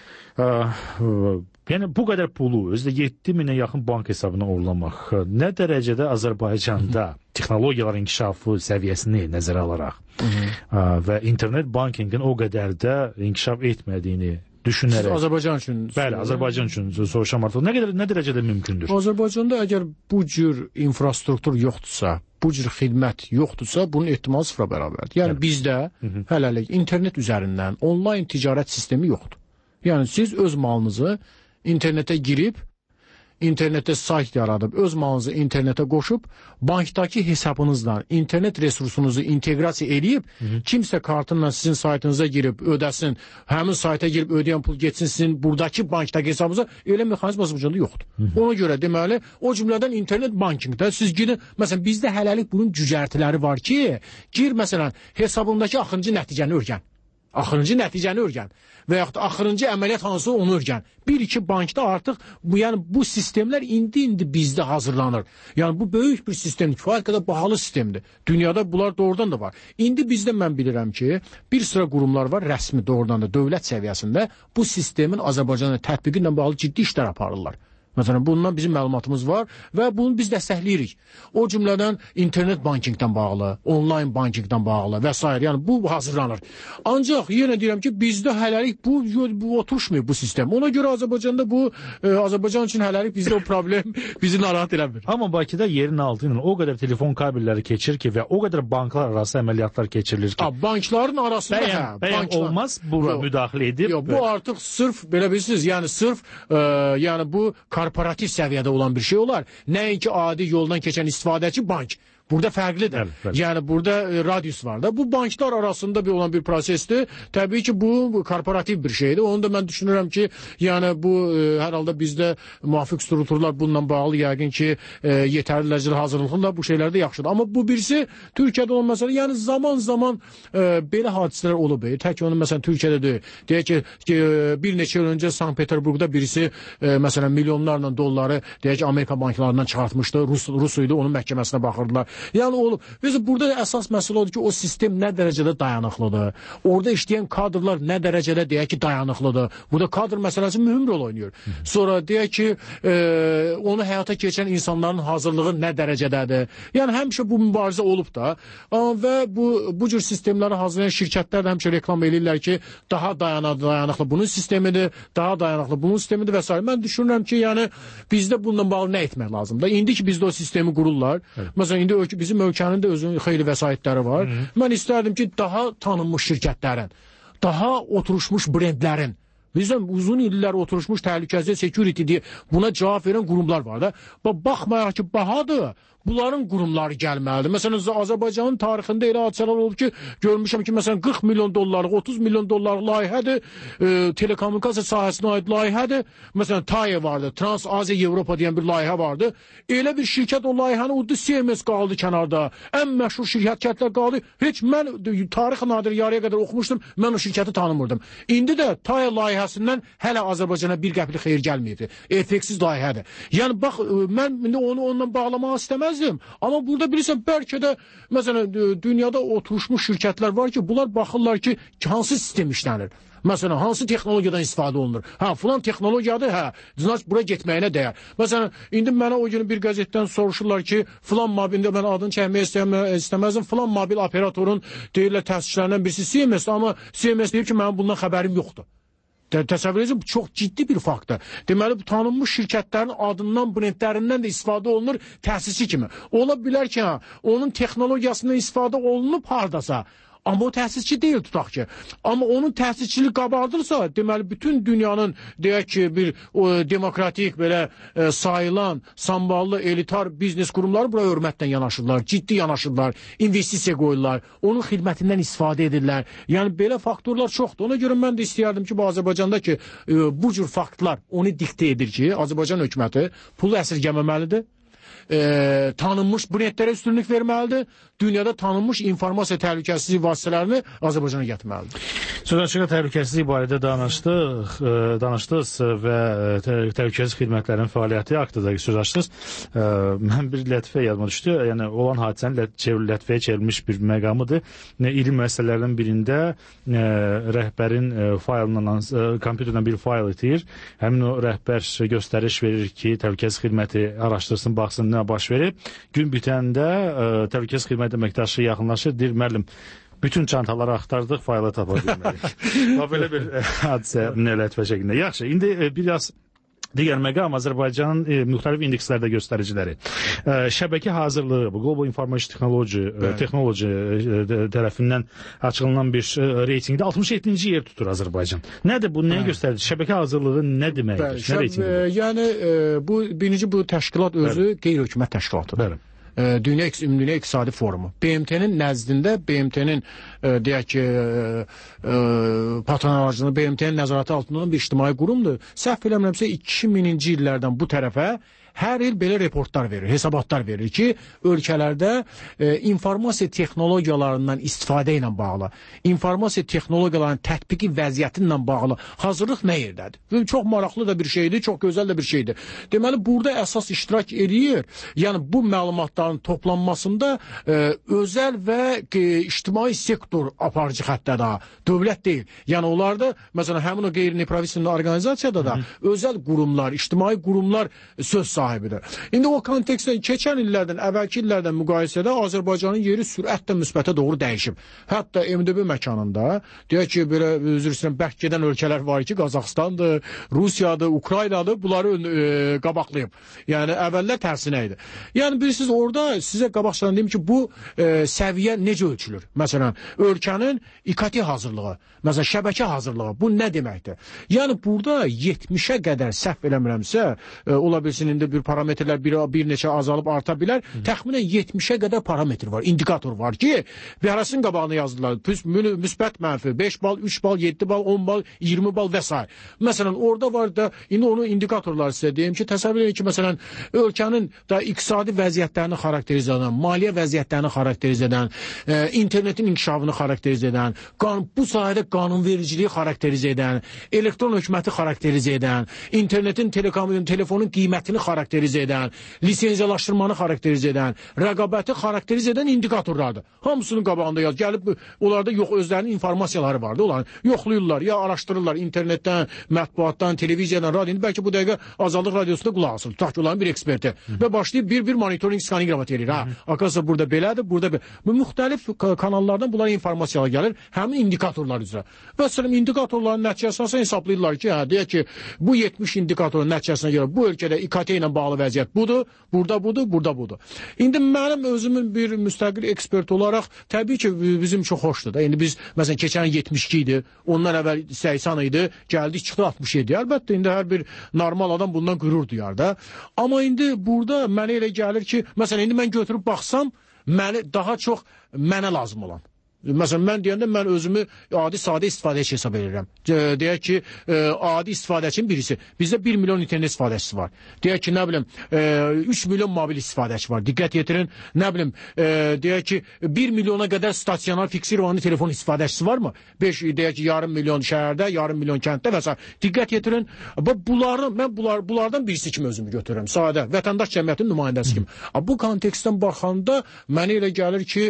[SPEAKER 8] Yəni, bu qədər pulu, özdə yeddi minə yaxın bank hesabına uğurlamaq nə dərəcədə Azərbaycanda texnologiyaların inkişafı səviyyəsini nəzərə alaraq Hı -hı. və internet bankingin o qədər də inkişaf etmədiyini düşünərək...
[SPEAKER 6] Siz Azərbaycan üçün...
[SPEAKER 8] Bəli, Azərbaycan üçün soruşam artıq. Nə qədər, nə dərəcədə mümkündür?
[SPEAKER 6] Azərbaycanda əgər bu cür infrastruktur yoxdursa, bu cür xidmət yoxdursa, bunun ehtimalı sıfıra bərabərdir. Yəni, Bəli. bizdə Hı -hı. hələlik internet üzərindən onlayn ticarət sistemi yoxdur. Yəni, siz öz malınızı internetə girib, internetdə sayt yaradıb, öz malınızı internetə qoşub, bankdakı hesabınızla internet resursunuzu inteqrasiya edib, Hı -hı. kimsə kartınla sizin saytınıza girib, ödəsin, həmin sayta girib ödəyən pul geçsin sizin buradakı bankdakı hesabınıza, elə mexanizm Azərbaycanda yoxdur. Hı -hı. Ona görə deməli, o cümlədən internet bankingdə siz girin, məsələn, bizdə hələlik bunun cücərtiləri var ki, gir, məsələn, hesabındakı axırıncı nəticəni örgən. Axırıncı nəticəni örgən və yaxud axırıncı əməliyyat hansı onu örgən. Bir-iki bankda artıq bu, yəni, bu sistemlər indi-indi bizdə hazırlanır. Yəni, bu böyük bir sistemdir, kifayət qədər bahalı sistemdir. Dünyada bunlar doğrudan da var. İndi bizdə mən bilirəm ki, bir sıra qurumlar var, rəsmi doğrudan da dövlət səviyyəsində bu sistemin Azərbaycanda tətbiqi ilə bağlı ciddi işlər aparırlar. Məsələn, bundan bizim məlumatımız var və bunu biz dəstəkləyirik. O cümlədən internet bankingdən bağlı, onlayn bankingdən bağlı və s. Yəni, bu hazırlanır. Ancaq yenə deyirəm ki, bizdə hələlik bu, bu oturuşmuyor bu sistem. Ona görə Azərbaycanda bu, e, Azərbaycan üçün hələlik bizdə o problem bizi narahat eləmir.
[SPEAKER 8] Amma Bakıda yerin altı ilə o qədər telefon kabelləri keçir ki və o qədər banklar arası əməliyyatlar keçirilir ki.
[SPEAKER 6] A, bankların arasında
[SPEAKER 8] bəyən,
[SPEAKER 6] hə.
[SPEAKER 8] Bəyən
[SPEAKER 6] banklar...
[SPEAKER 8] olmaz, bura yo, müdaxilə edib.
[SPEAKER 6] Yo, bu artıq sırf, belə bilirsiniz, yəni sırf, e, yəni bu korporativ səviyyədə olan bir şey olar. Nəinki adi yoldan keçən istifadəçi bank. Burada fərqlidir. Bəli, bəli. Yəni, burada e, radius var da. Bu banklar arasında bir olan bir prosesdir. Təbii ki, bu korporativ bir şeydir. Onu da mən düşünürəm ki, yəni bu e, hər halda bizdə müvafiq strukturlar bununla bağlı yəqin ki, e, yetərli dərəcədə hazırlıqlılar bu şeylər də yaxşıdır. Amma bu birisi Türkiyədə olan məsələ, yəni zaman-zaman e, belə hadisələr olub. E, tək onu məsələn Türkiyədə deyil. Deyək ki, ki, bir neçə il öncə Sankt-Peterburqda birisi e, məsələn milyonlarla dolları deyək ki, Amerika banklarından çıxartmışdı. Rus, Rus idi, onun məhkəməsinə baxırdılar. Yəni olub. Biz burada əsas məsələ odur ki, o sistem nə dərəcədə dayanıqlıdır. Orada işləyən kadrlar nə dərəcədə deyək ki, dayanıqlıdır. Burada kadr məsələsi mühüm rol oynayır. Sonra deyək ki, e, onu həyata keçən insanların hazırlığı nə dərəcədədir. Yəni həmişə bu mübarizə olub da. Və bu bu cür sistemləri hazırlayan şirkətlər də həmişə reklam edirlər ki, daha dayanıqlı, dayanıqlı bunun sistemidir, daha dayanıqlı bunun sistemidir və s. Mən düşünürəm ki, yəni bizdə bununla bağlı nə etmək lazımdır? İndi ki bizdə o sistemi qururlar. Evet. Məsələn indi ölkə, bizim ölkənin də özünün xeyli vəsaitləri var. Hı -hı. Mən istərdim ki, daha tanınmış şirkətlərin, daha oturuşmuş brendlərin, bizdən uzun illər oturuşmuş təhlükəsizlik, security deyə buna cavab verən qurumlar var da. Baxmayaraq ki, bahadır. Bunların qurumları gəlməlidir. Məsələn, Azərbaycanın tarixində elə hadisələr olub ki, görmüşəm ki, məsələn, qırx milyon dollarlıq, otuz milyon dollarlıq layihədir, e, telekommunikasiya sahisinə aid layihədir. Məsələn, T A E vardı, Trans-Aziya Avropa deyən bir layihə vardı. Elə bir şirkət o layihəni uddu, C M S qaldı kənarda. Ən məşhur şirkətlər qaldı. Heç mən tarix nadir yarıya qədər oxumuşdum, mən o şirkəti tanımırdım. İndi də T A E layihəsindən hələ Azərbaycana bir qəpik xeyir gəlməyibdi. Effeksiz layihədir. Yəni, bax, mən indi onu onunla bağlamaq istəməzdim. Amma burada bilirsən, bəlkə də məsələn, dünyada oturuşmuş şirkətlər var ki, bunlar baxırlar ki, hansı sistem işlənir. Məsələn, hansı texnologiyadan istifadə olunur? Hə, filan texnologiyadır, hə, cinaç bura getməyinə dəyər. Məsələn, indi mənə o gün bir qəzetdən soruşurlar ki, filan mobildə mən adını çəkmək istəməzdim, filan mobil operatorun deyirlər təsisçilərindən birisi C M S, amma C M S deyib ki, mənim bundan xəbərim yoxdur. Təsəvvür edin, bu çox ciddi bir faktdır. Deməli, bu tanınmış şirkətlərin adından, brendlərindən də istifadə olunur təsisçi kimi. Ola bilər ki, ha, onun texnologiyasından istifadə olunub hardasa, amma o təsisçi deyil, tutaq ki. Amma onun təsisçiliyi qabardırsa, deməli, bütün dünyanın, deyək ki, bir o, demokratik, belə e, sayılan, samballı, elitar biznes qurumları bura hörmətlə yanaşırlar, ciddi yanaşırlar, investisiya qoyurlar, onun xidmətindən istifadə edirlər. Yəni, belə faktorlar çoxdur. Ona görə mən də istəyərdim ki, bu Azərbaycanda ki, e, bu cür faktlar onu diktə edir ki, Azərbaycan hökuməti pulu əsirgəməməlidir. E, tanınmış brendlərə üstünlük verməlidir. Dünyada tanınmış informasiya təhlükəsizlik vasitələrini Azərbaycana gətirməlidir.
[SPEAKER 8] Sözəçilə təhlükəsizlik barədə danışdıq, danışdınız və təhlükəsizlik xidmətlərinin fəaliyyəti haqqında söz açdınız. Mən bir lətifə yadıma düşdü. Yəni olan hadisənin lətifəyə çevrilmiş bir məqamıdır. İli müəssisələrdən birində rəhbərin faylından, kompüterdən bir fayl itir. Həmin o rəhbər göstəriş verir ki, təhlükəsizlik xidməti araşdırsın, baxsın nə baş verib. Gün bitəndə təhlükəsizlik xidməti əməkdaşı yaxınlaşır, deyir, müəllim, bütün çantaları axtardıq, fayla tapa bilmədik. Belə bir hadisə lətifə şəklində. Yaxşı, indi biraz digər məqam Azərbaycanın e, müxtəlif indekslərdə göstəriciləri. E, şəbəkə hazırlığı, bu Global Information Technology, e, Technology e, tərəfindən açıqlanan bir e, reytingdə altmış yeddinci yer tutur Azərbaycan. Nədir bu, nəyə göstərir? Şəbəkə hazırlığı nə deməkdir?
[SPEAKER 6] Bəli, nə reytingidir? E, yəni, e, bu, birinci bu təşkilat özü qeyri-hökumət təşkilatıdır. Bəli. Dünya Ümumdünya İqtisadi Forumu. B M T-nin nəzdində, B M T-nin e, deyək ki, e, e, patronajını B M T-nin nəzarəti altında olan bir ictimai qurumdur. Səhv eləmirəmsə iki minci illərdən bu tərəfə hər il belə reportlar verir, hesabatlar verir ki, ölkələrdə e, informasiya texnologiyalarından istifadə ilə bağlı, informasiya texnologiyalarının tətbiqi vəziyyəti ilə bağlı hazırlıq nə yerdədir? Bu çox maraqlı da bir şeydir, çox gözəl də bir şeydir. Deməli, burada əsas iştirak edir. Yəni, bu məlumatların toplanmasında e, özəl və e, ictimai sektor aparıcı xəttədə, dövlət deyil. Yəni, onlarda, məsələn, həmin o qeyri-nepravisiya orqanizasiyada da özəl qurumlar, ictimai qurumlar söz sahibidir. İndi o kontekstdə keçən illərdən, əvvəlki illərdən müqayisədə Azərbaycanın yeri sürətlə müsbətə doğru dəyişib. Hətta M D B məkanında, deyək ki, belə üzr istəyirəm, bərk gedən ölkələr var ki, Qazaxıstandır, Rusiyadır, Ukraynadır, bunları e, qabaqlayıb. Yəni, əvvəllər tərsinə idi. Yəni, bilirsiniz, orada sizə qabaqçadan deyim ki, bu e, səviyyə necə ölçülür? Məsələn, ölkənin İ K T hazırlığı, məsələn, şəbəkə hazırlığı, bu nə deməkdir? Yəni, burada yetmişə qədər səhv eləmirəmsə, e, ola bilsin, indi bir parametrlər bir, bir neçə azalıb arta bilər. Hı. Təxminən yetmişə qədər parametr var, indikator var ki, bir arasının qabağına yazdılar. Müsbət mənfi, beş bal, üç bal, yeddi bal, on bal, iyirmi bal və s. Məsələn, orada var da, indi onu indikatorlar sizə deyim ki, təsəvvür edin ki, məsələn, ölkənin da iqtisadi vəziyyətlərini xarakterizə edən, maliyyə vəziyyətlərini xarakterizə edən, e, internetin inkişafını xarakterizə edən, qan, bu sahədə qanunvericiliyi xarakterizə edən, elektron hökuməti xarakterizə edən, internetin, telekomun, telefonun qiymətini xarakterizə xarakterizə edən, lisenziyalaşdırmanı xarakterizə edən, rəqabəti xarakterizə edən indikatorlardır. Hamısının qabağında yaz. Gəlib onlarda yox, özlərinin informasiyaları vardı. Onların yoxlayırlar, ya araşdırırlar internetdən, mətbuatdan, televiziyadan, radiodan. Bəlkə bu dəqiqə Azadlıq Radiosunda qulaq asır. Tutaq ki, onların bir eksperti. Və başlayıb bir-bir monitoring skanogramat edir. Ha, akasa burada belədir, burada belə. Bu müxtəlif kanallardan bunlara informasiyalar gəlir, həmin indikatorlar üzrə. Və sırf indikatorların nəticəsində hesablayırlar ki, hə, deyək ki, bu yetmiş indikatorun nəticəsinə görə bu ölkədə İ K T ilə bağlı vəziyyət budur, burada budur, burada budur. İndi mənim özümün bir müstəqil ekspert olaraq təbii ki, bizim çox xoşdur da. İndi biz məsələn keçən yetmiş iki idi, ondan əvvəl səksən idi, gəldik çıxdı altmış yedi. Əlbəttə indi hər bir normal adam bundan qürur duyar da. Amma indi burada mənə elə gəlir ki, məsələn indi mən götürüb baxsam, məni daha çox mənə lazım olan. Məsələn, mən deyəndə mən özümü adi sadə istifadəçi hesab edirəm. Deyək ki, adi istifadəçinin birisi. Bizdə bir milyon internet istifadəçisi var. Deyək ki, nə bilim, üç milyon mobil istifadəçi var. Diqqət yetirin, nə bilim, deyək ki, bir milyona qədər stasionar fiksirovanlı telefon istifadəçisi varmı? beş, deyək ki, yarım milyon şəhərdə, yarım milyon kənddə və s. Diqqət yetirin, bunları, mən bunlar, bunlardan birisi kimi özümü götürürəm. Sadə, vətəndaş cəmiyyətinin nümayəndəsi kimi. Bu kontekstdən baxanda mənə elə gəlir ki,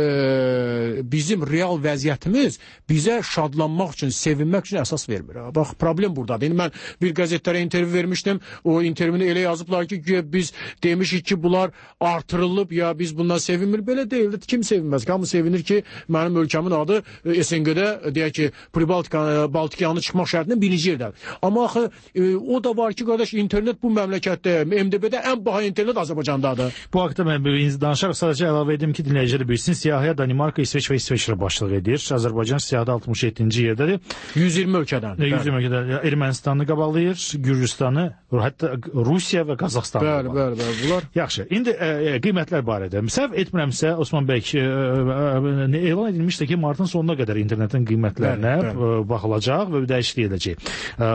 [SPEAKER 6] biz bizim real vəziyyətimiz bizə şadlanmaq üçün, sevinmək üçün əsas vermir. Bax, problem buradadır. Yəni, mən bir qəzetlərə intervyu vermişdim. O intervyunu elə yazıblar ki, biz demişik ki, bunlar artırılıb, ya biz bundan sevinmir. Belə deyildi. Kim sevinməz? Hamı sevinir ki, mənim ölkəmin adı S N G-də, deyək ki, Baltikanı çıxmaq şərtindən birinci yerdə. Amma axı, o da var ki, qardaş, internet bu məmləkətdə, M D B-də ən baha internet Azərbaycandadır.
[SPEAKER 8] Bu haqda mən danışaraq sadəcə əlavə edim ki, dinləyiciləri bilsin, siyahıya Danimarka, İsveç və İsveçrə başlıq edir. Azərbaycan siyahıda altmış yeddinci yerdədir.
[SPEAKER 6] yüz iyirmi ölkədən.
[SPEAKER 8] yüz iyirmi ölkədən. Ermənistanı qabalıyır, Gürcüstanı, hətta Rusiya və Qazaxstanı.
[SPEAKER 6] Bəli, bəli, bəli, bunlar.
[SPEAKER 8] Yaxşı. İndi e, qiymətlər barədə. Səhv etmirəmsə, Osman bəy, e, e, elan edilmişdi ki, martın sonuna qədər internetin qiymətlərinə bəli, bəli. baxılacaq və dəyişiklik edəcək. E,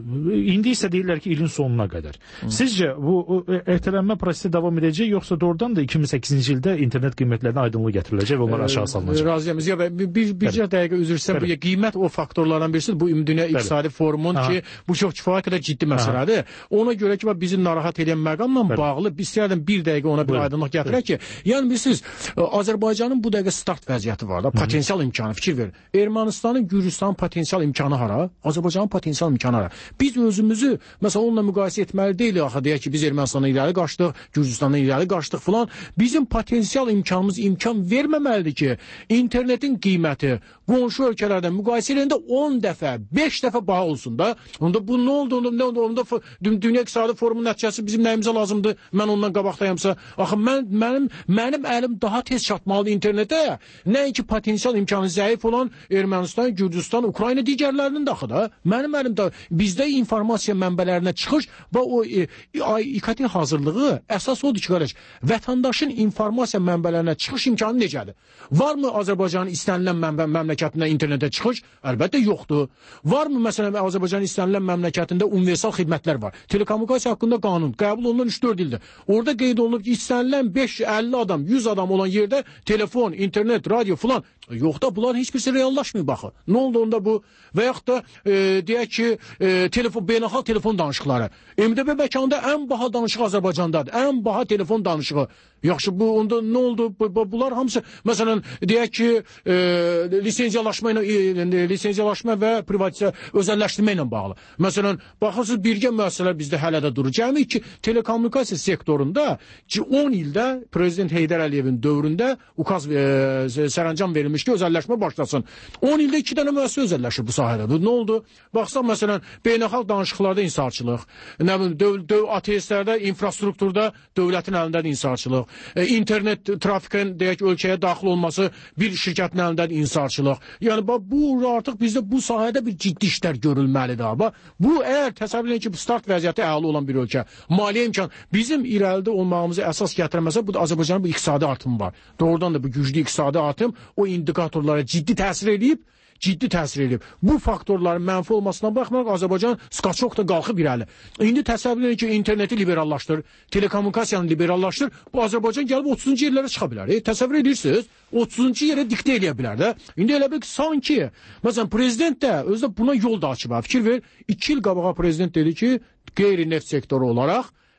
[SPEAKER 8] indi isə deyirlər ki, ilin sonuna qədər. Hı. Sizcə bu ertələnmə prosesi davam edəcək, yoxsa doğrudan da iki min səkkizinci ildə internet qiymətlərinə aydınlıq gətiriləcək və onlar aşağı salınacaq?
[SPEAKER 6] Razıyam. Ya bir bir bircə dəqiqə üzr istəyirəm. Bu qiymət o faktorlardan birisidir. Bu Ümumdünya İqtisadi Forumun Aha. ki, bu çox kifayət qədər ciddi məsələdir. Ona görə ki, bizi narahat edən məqamla Bəli. bağlı biz istəyirəm bir dəqiqə ona bir Bəli. aydınlıq gətirək ki, yəni bilirsiniz, Azərbaycanın bu dəqiqə start vəziyyəti var da, potensial imkanı, fikir verin. Ermənistanın, Gürcüstanın potensial imkanı hara? Azərbaycanın potensial imkanı hara? Biz özümüzü məsələn onunla müqayisə etməli deyilik axı, deyək ki, biz Ermənistandan irəli qaçdıq, Gürcüstandan irəli qaçdıq filan. Bizim potensial imkanımız imkan verməməlidir ki, internetin qiyməti qonşu ölkələrdən müqayisə edəndə on dəfə, beş dəfə baha olsun da. Onda bu nə oldu? Onda, nə oldu? Onda Dünya İqtisadi Forumun nəticəsi bizim nəyimizə lazımdır? Mən ondan qabaqdayamsa, axı mən mənim mənim əlim daha tez çatmalıdır internetə. Nəinki potensial imkanı zəif olan Ermənistan, Gürcüstan, Ukrayna digərlərinin də axı da. Mənim əlim də bizdə informasiya mənbələrinə çıxış və o e, İ K T hazırlığı əsas odur ki, qardaş, vətəndaşın informasiya mənbələrinə çıxış imkanı necədir? Varmı Azərbaycanın istənilən mənbə məmləkətindən internetə çıxış? Əlbəttə yoxdur. Varmı məsələn Azərbaycanın istənilən məmləkətində universal xidmətlər var? Telekommunikasiya haqqında qanun qəbul olunan üç dörd ildir. Orada qeyd olunub ki, istənilən beş əlli adam, yüz adam olan yerdə telefon, internet, radio filan yox da bunlar heç birisi reallaşmıyor baxı. Nə oldu onda bu? Və yaxud da e, deyək ki, e, telefon, beynəlxalq telefon danışıqları. M D B məkanında ən baha danışıq Azərbaycandadır. Ən baha telefon danışığı. Yaxşı, bu onda nə oldu? Bunlar hamısı, məsələn, deyək ki, e, lisenziyalaşma ilə, e, lisenziyalaşma və privatizasiya, özəlləşdirmə ilə bağlı. Məsələn, baxırsınız, birgə müəssisələr bizdə hələ də durur. Cəmi ki, telekommunikasiya sektorunda ki, on ildə Prezident Heydər Əliyevin dövründə ukaz e, sərəncam verilmiş ki, özəlləşmə başlasın. on ildə iki dənə müəssisə özəlləşir bu sahədə. Bu nə oldu? Baxsan, məsələn, beynəlxalq danışıqlarda inhisarçılıq, nə bilim, döv, döv ateistlərdə, infrastrukturda dövlətin əlindədir inhisarçılıq. E, internet trafikin deyək ölkəyə daxil olması bir şirkətin əlindədir inhisarçılıq. Yəni bu artıq bizdə bu sahədə bir ciddi işlər görülməlidir. Amma bu əgər təsəvvür edin ki, bu start vəziyyəti əla olan bir ölkə, maliyyə imkan bizim irəlidə olmağımızı əsas gətirməsə, bu da Azərbaycanın bu iqtisadi artımı var. Doğrudan da bu güclü iqtisadi artım o indikatorlara ciddi təsir edib, ciddi təsir edib. Bu faktorların mənfi olmasına baxmayaraq Azərbaycan skaçok da qalxıb irəli. İndi təsəvvür edin ki, interneti liberallaşdır, telekommunikasiyanı liberallaşdır. Bu Azərbaycan gəlib otuzuncu yerlərə çıxa bilər. E, təsəvvür edirsiniz, otuzuncu yerə diktə edə bilər də. İndi elə bir ki, sanki, məsələn, prezident də özü də buna yol da açıb. Fikir ver, iki il qabağa prezident dedi ki, qeyri-neft sektoru olaraq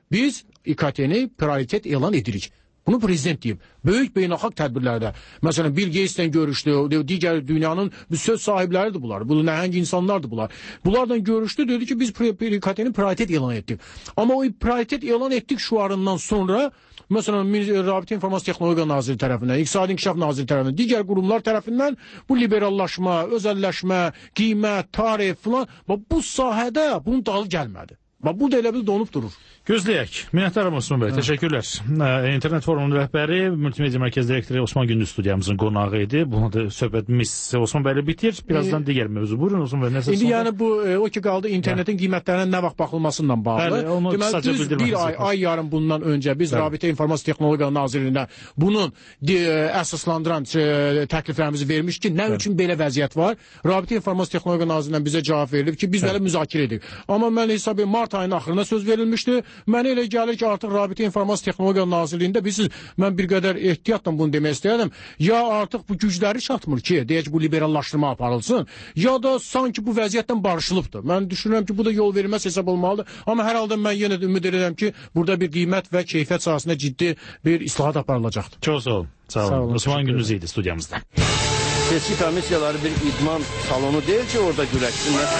[SPEAKER 6] biz İKT-ni prioritet elan edirik. Bunu prezident deyib. Böyük beynəlxalq tədbirlərdə, məsələn, Bill Gates'dən görüşdü, digər dünyanın söz sahibləridir bunlar, bu nəhəng insanlardır bunlar. Bunlardan görüşdü, dedi ki, biz İKT-ni prioritet elan etdik. Amma o prioritet elan etdik şuarından sonra, məsələn, Rabitə İnformasiya Texnologiya Naziri tərəfindən, İqtisadi İnkişaf Naziri tərəfindən, digər qurumlar tərəfindən bu liberallaşma, özəlləşmə, qiymət, tarif filan, bu sahədə bunun dalı gəlmədi. Bu da elə bil donub durur.
[SPEAKER 8] Gözləyək. Minnətdarım Osman bəy, təşəkkürlər. İnternet forumunun rəhbəri, Multimedia Mərkəz direktoru Osman Gündüz studiyamızın qonağı idi. Buna da söhbətimiz Osman bəylə bitir. Birazdan digər mövzu. Buyurun Osman bəy, nəsə
[SPEAKER 6] sonra? İndi yəni bu, o ki qaldı internetin qiymətlərinə nə vaxt baxılmasıyla bağlı.
[SPEAKER 8] Bəli, onu qısaca bildirmək.
[SPEAKER 6] Bir ay, ay yarım bundan öncə biz Rabitə İnformasiya Texnologiya Nazirliyinə bunun əsaslandıran təkliflərimizi vermiş ki, nə üçün belə vəziyyət var? Rabitə İnformasiya Texnologiya Nazirliyindən bizə cavab verilib ki, biz belə müzakirə edirik. Amma mən hesab edirəm, mart ayının axırına söz verilmişdi. Mənə elə gəlir ki, artıq Rabitə İnformasiya Texnologiya Nazirliyində biz, mən bir qədər ehtiyatla bunu demək istəyirəm, ya artıq bu gücləri çatmır ki, deyək ki, bu liberallaşdırma aparılsın, ya da sanki bu vəziyyətdən barışılıbdır. Mən düşünürəm ki, bu da yol verilməz hesab olmalıdır. Amma hər halda mən yenə də ümid edirəm ki, burada bir qiymət və keyfiyyət sahəsində ciddi bir islahat aparılacaqdır.
[SPEAKER 8] Çox sağ olun. Sağ olun. Sağ olun. Osman Gündüz idi studiyamızda.
[SPEAKER 9] Seçki komissiyaları bir idman salonu deyil ki, orada güləşsinlər.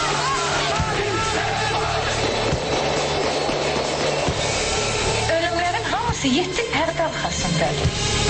[SPEAKER 10] Yeddi pərdə arxasındadır.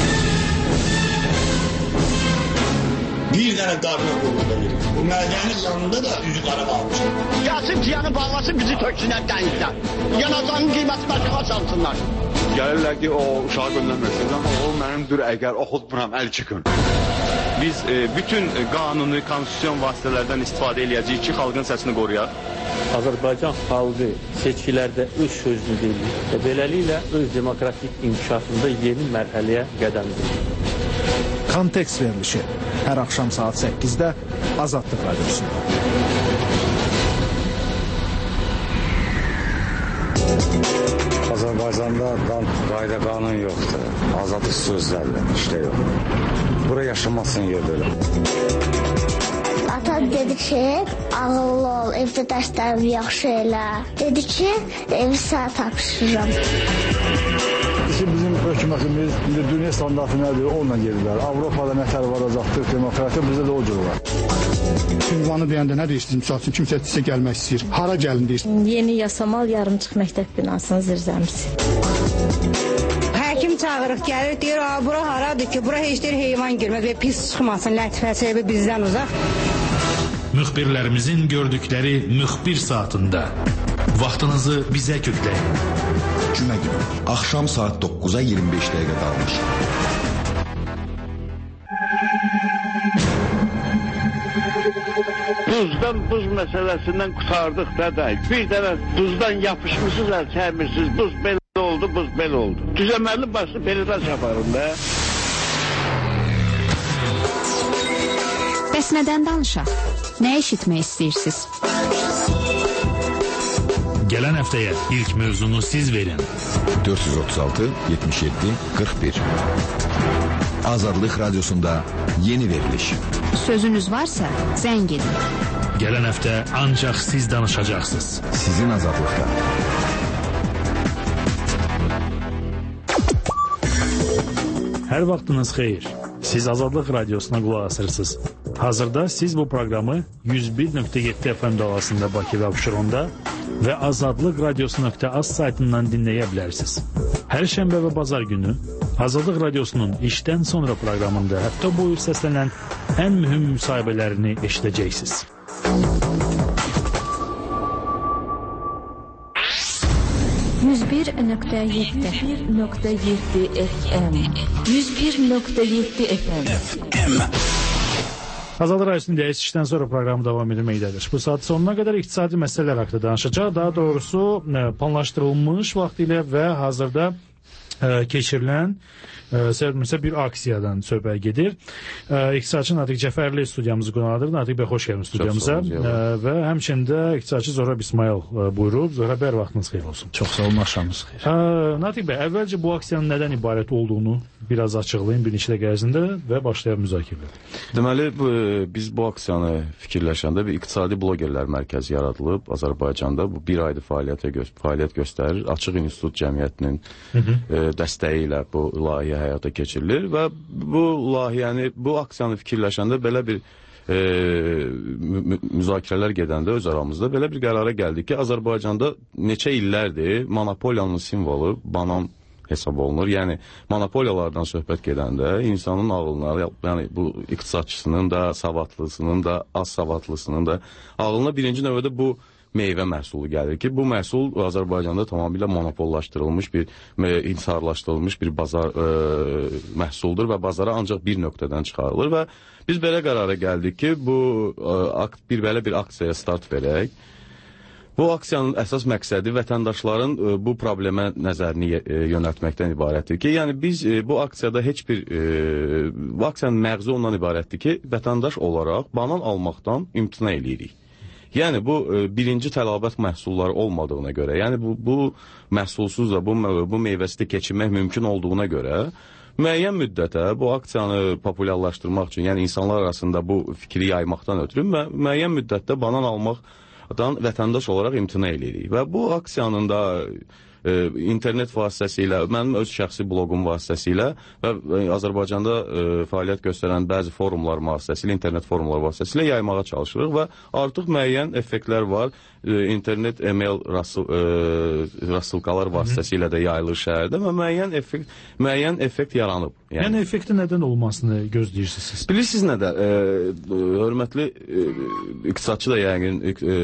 [SPEAKER 11] Bir dənə qarına qolunda verir. Bu mədənin yanında da üzü qara qalmışdır.
[SPEAKER 12] Gəlsin tiyanı bağlasın, bizi töksünlər dənizdən. Yanacağın qiymətini aşağı salsınlar.
[SPEAKER 13] Gəlirlər ki, o uşağı göndərməsinlər. O mənimdir, əgər oxutmuram, əl çıxın. Biz e, bütün qanuni, konstitusyon vasitələrdən istifadə eləyəcəyik ki, xalqın səsini qoruyaq.
[SPEAKER 14] Azərbaycan xalqı seçkilərdə öz sözünü deyir və beləliklə öz demokratik inkişafında yeni mərhələyə qədəm qoyur.
[SPEAKER 15] Kontekst verilişi hər axşam saat səkkizdə Azadlıq Radiosunda.
[SPEAKER 16] Azərbaycanda qayda qanun yoxdur. Azadlıq sözlərlə işlə yox. Bura yaşamasın yer belə.
[SPEAKER 17] Atam dedi ki, ağıllı ol, evdə dərslərimi yaxşı elə. Dedi ki, evi sənə tapşırıram.
[SPEAKER 18] Bizim hökumətimiz dünya standartı nədir, onunla gedirlər. Avropada nətər varacaqdır, demokratiya bizdə də o cür var.
[SPEAKER 19] Ünvanı deyəndə nə deyirsiniz? Misal üçün, kimsə sizə gəlmək istəyir. Hara gəlin deyirsiniz?
[SPEAKER 20] Yeni Yasamal yarımçıq məktəb binasının zirzəmisi.
[SPEAKER 21] Həkim çağırıq, gəlir, deyir, bura haradır ki, bura heç deyir heyvan girməz və pis çıxmasın, lətifəsi evi bizdən uzaq.
[SPEAKER 5] Müxbirlərimizin gördükləri müxbir saatında vaxtınızı bizə kökləyin.
[SPEAKER 4] Cümə günü, axşam saat doqquza iyirmi beş dəqiqə qalmış.
[SPEAKER 12] Buzdan buz məsələsindən qutardıq dədək. Bir dənə buzdan yapışmışsınız, əl çəkmirsiniz, buz belə oldu, buz belə oldu. Düzəməli başı belə çaparım da.
[SPEAKER 2] Bəs nədən danışaq? Nə eşitmək istəyirsiniz?
[SPEAKER 5] Gələn həftəyə ilk mövzunu siz verin.
[SPEAKER 4] dörd yüz otuz altı yetmiş yeddi qırx bir. Azadlıq Radiosunda yeni veriliş.
[SPEAKER 2] Sözünüz varsa zəng edin.
[SPEAKER 5] Gələn həftə ancaq siz danışacaqsınız.
[SPEAKER 4] Sizin azadlıqda.
[SPEAKER 8] Hər vaxtınız xeyir. Siz Azadlıq Radiosuna qulaq asırsınız. Hazırda siz bu proqramı yüz bir nöqtə yeddi F M dalğasında Bakı və Abşeronda və azadlıq radiosu nöqtə az saytından dinləyə bilərsiniz. Hər şənbə və bazar günü Azadlıq Radiosunun işdən sonra proqramında həftə boyu səslənən ən mühüm müsahibələrini eşidəcəksiniz.
[SPEAKER 1] yüz bir nöqtə yeddi F M yüz bir nöqtə yeddi F M
[SPEAKER 8] Azadlıq Radiosunun dəyəsi işdən sonra proqramı davam edilməkdədir. Bu saat sonuna qədər iqtisadi məsələlər haqqında danışacaq. Daha doğrusu planlaşdırılmış vaxtilə və hazırda keçirilən Səhv bir aksiyadan söhbət gedir. İqtisadçı Natiq Cəfərli studiyamızı qonaqladır. Natiq bəy, xoş gəldiniz studiyamıza. Və həmçinin də iqtisadçı Zohrab İsmayıl buyurub. Zohrab bəy, vaxtınız xeyir olsun.
[SPEAKER 15] Çox sağ olun, axşamınız xeyir.
[SPEAKER 8] Natiq bəy, əvvəlcə bu aksiyanın nədən ibarət olduğunu biraz açıqlayın bir neçə dəqiqə ərzində və başlayaq müzakirəyə.
[SPEAKER 3] Deməli, bu, biz bu aksiyanı fikirləşəndə bir iqtisadi blogerlər mərkəzi yaradılıb Azərbaycanda. Bu bir aydır fəaliyyətə gö fəaliyyət göstərir. Açıq İnstitut Cəmiyyətinin e, dəstəyi ilə bu layihə həyata keçirilir və bu layihəni, bu aksiyanı fikirləşəndə belə bir e, mü müzakirələr gedəndə öz aramızda belə bir qərara gəldik ki, Azərbaycanda neçə illərdir monopoliyanın simvolu banan hesab olunur. Yəni, monopoliyalardan söhbət gedəndə insanın ağlına, yəni bu iqtisadçısının da, savadlısının da, az savadlısının da ağlına birinci növbədə bu meyvə məhsulu gəlir ki, bu məhsul Azərbaycanda tamamilə monopollaşdırılmış bir, insarlaşdırılmış bir bazar e, məhsuldur və bazara ancaq bir nöqtədən çıxarılır və biz belə qərara gəldik ki, bu e, bir belə bir aksiyaya start verək. Bu aksiyanın əsas məqsədi vətəndaşların e, bu problemə nəzərini e, yönəltməkdən ibarətdir ki, yəni biz e, bu aksiyada heç bir, e, bu aksiyanın məğzi ondan ibarətdir ki, vətəndaş olaraq banan almaqdan imtina eləyirik. Yəni bu e, birinci tələbat məhsulları olmadığına görə, yəni bu, bu məhsulsuz da bu, bu meyvəsi də keçirmək mümkün olduğuna görə müəyyən müddətə bu aksiyanı populyarlaşdırmaq üçün, yəni insanlar arasında bu fikri yaymaqdan ötürü mü müəyyən müddətdə banan almaq vətəndaş olaraq imtina eləyirik. Və bu aksiyanın da e, internet vasitəsilə, mənim öz şəxsi bloqum vasitəsilə və e, Azərbaycanda e, fəaliyyət göstərən bəzi forumlar vasitəsilə, internet forumlar vasitəsilə yaymağa çalışırıq və artıq müəyyən effektlər var. E, internet email rasıl, e, rasılqalar vasitəsilə də yayılır şəhərdə və müəyyən effekt, müəyyən effekt yaranıb.
[SPEAKER 8] Yəni, yəni effektin nədən olmasını gözləyirsiniz siz?
[SPEAKER 3] Bilirsiniz nədən? E, hörmətli e, iqtisadçı da yəqin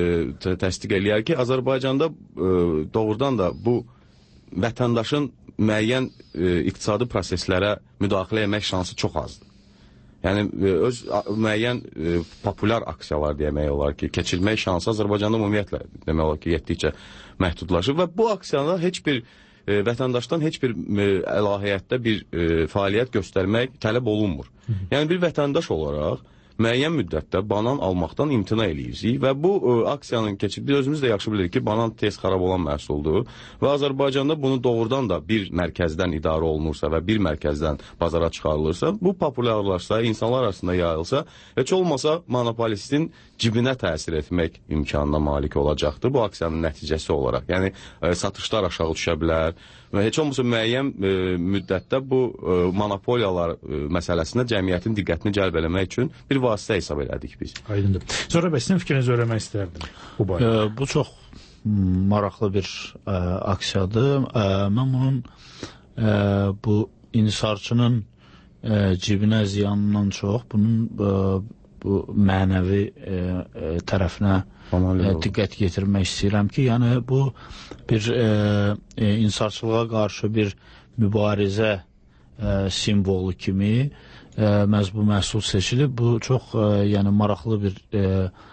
[SPEAKER 3] e, təsdiq eləyər ki, Azərbaycanda e, doğrudan da bu vətəndaşın müəyyən e, iqtisadi proseslərə müdaxilə etmək şansı çox azdır. Yəni, e, öz müəyyən e, populyar aksiyalar demək olar ki, keçirmək şansı Azərbaycanda ümumiyyətlə demək olar ki, getdikcə məhdudlaşır və bu aksiyada heç bir e, vətəndaşdan heç bir e, əlahiyyətdə bir e, fəaliyyət göstərmək tələb olunmur. Hı -hı. Yəni, bir vətəndaş olaraq müəyyən müddətdə banan almaqdan imtina eləyirik və bu ə, aksiyanın keçib, biz özümüz də yaxşı bilirik ki, banan tez xarab olan məhsuldur və Azərbaycanda bunu doğrudan da bir mərkəzdən idarə olunursa və bir mərkəzdən bazara çıxarılırsa, bu populyarlaşsa, insanlar arasında yayılsa, heç olmasa monopolistin cibinə təsir etmək imkanına malik olacaqdır bu aksiyanın nəticəsi olaraq. Yəni, ə, satışlar aşağı düşə bilər və heç olmasa müəyyən e, müddətdə bu e, monopoliyalar e, məsələsində cəmiyyətin diqqətini cəlb eləmək üçün bir vasitə hesab elədik biz.
[SPEAKER 8] Aydındır. Sonra bəs sizin fikrinizi öyrənmək istərdim bu barədə.
[SPEAKER 15] E, bu çox maraqlı bir e, aksiyadır. E, mən bunun e, bu insarçının e, cibinə ziyanından çox, bunun e, bu mənəvi e, e, tərəfinə e, diqqət yetirmək istəyirəm ki, yəni bu bir e, e, insarçılığa qarşı bir mübarizə e, simvolu kimi e, məhz bu məhsul seçilib. Bu çox e, yəni maraqlı bir e,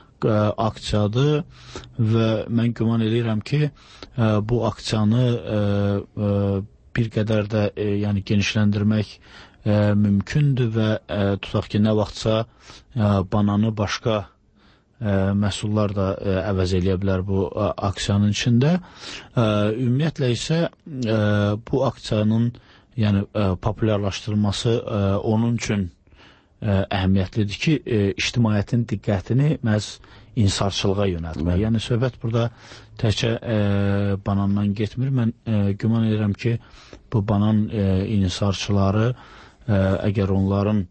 [SPEAKER 15] aksiyadır və mən güman edirəm ki, e, bu aksiyanı e, e, bir qədər də e, yəni genişləndirmək e, mümkündür və e, tutaq ki, nə vaxtsa e, bananı başqa e, məhsullar da e, əvəz eləyə bilər bu e, aksiyanın içində. E, ümumiyyətlə isə e, bu aksiyanın yəni e, populyarlaşdırılması e, onun üçün e, əhəmiyyətlidir ki, e, ictimaiyyətin diqqətini məhz insarçılığa yönəltmək. Hı. Yəni söhbət burada təkcə e, banandan getmir. Mən e, güman edirəm ki, bu banan e, insarçıları e, əgər onların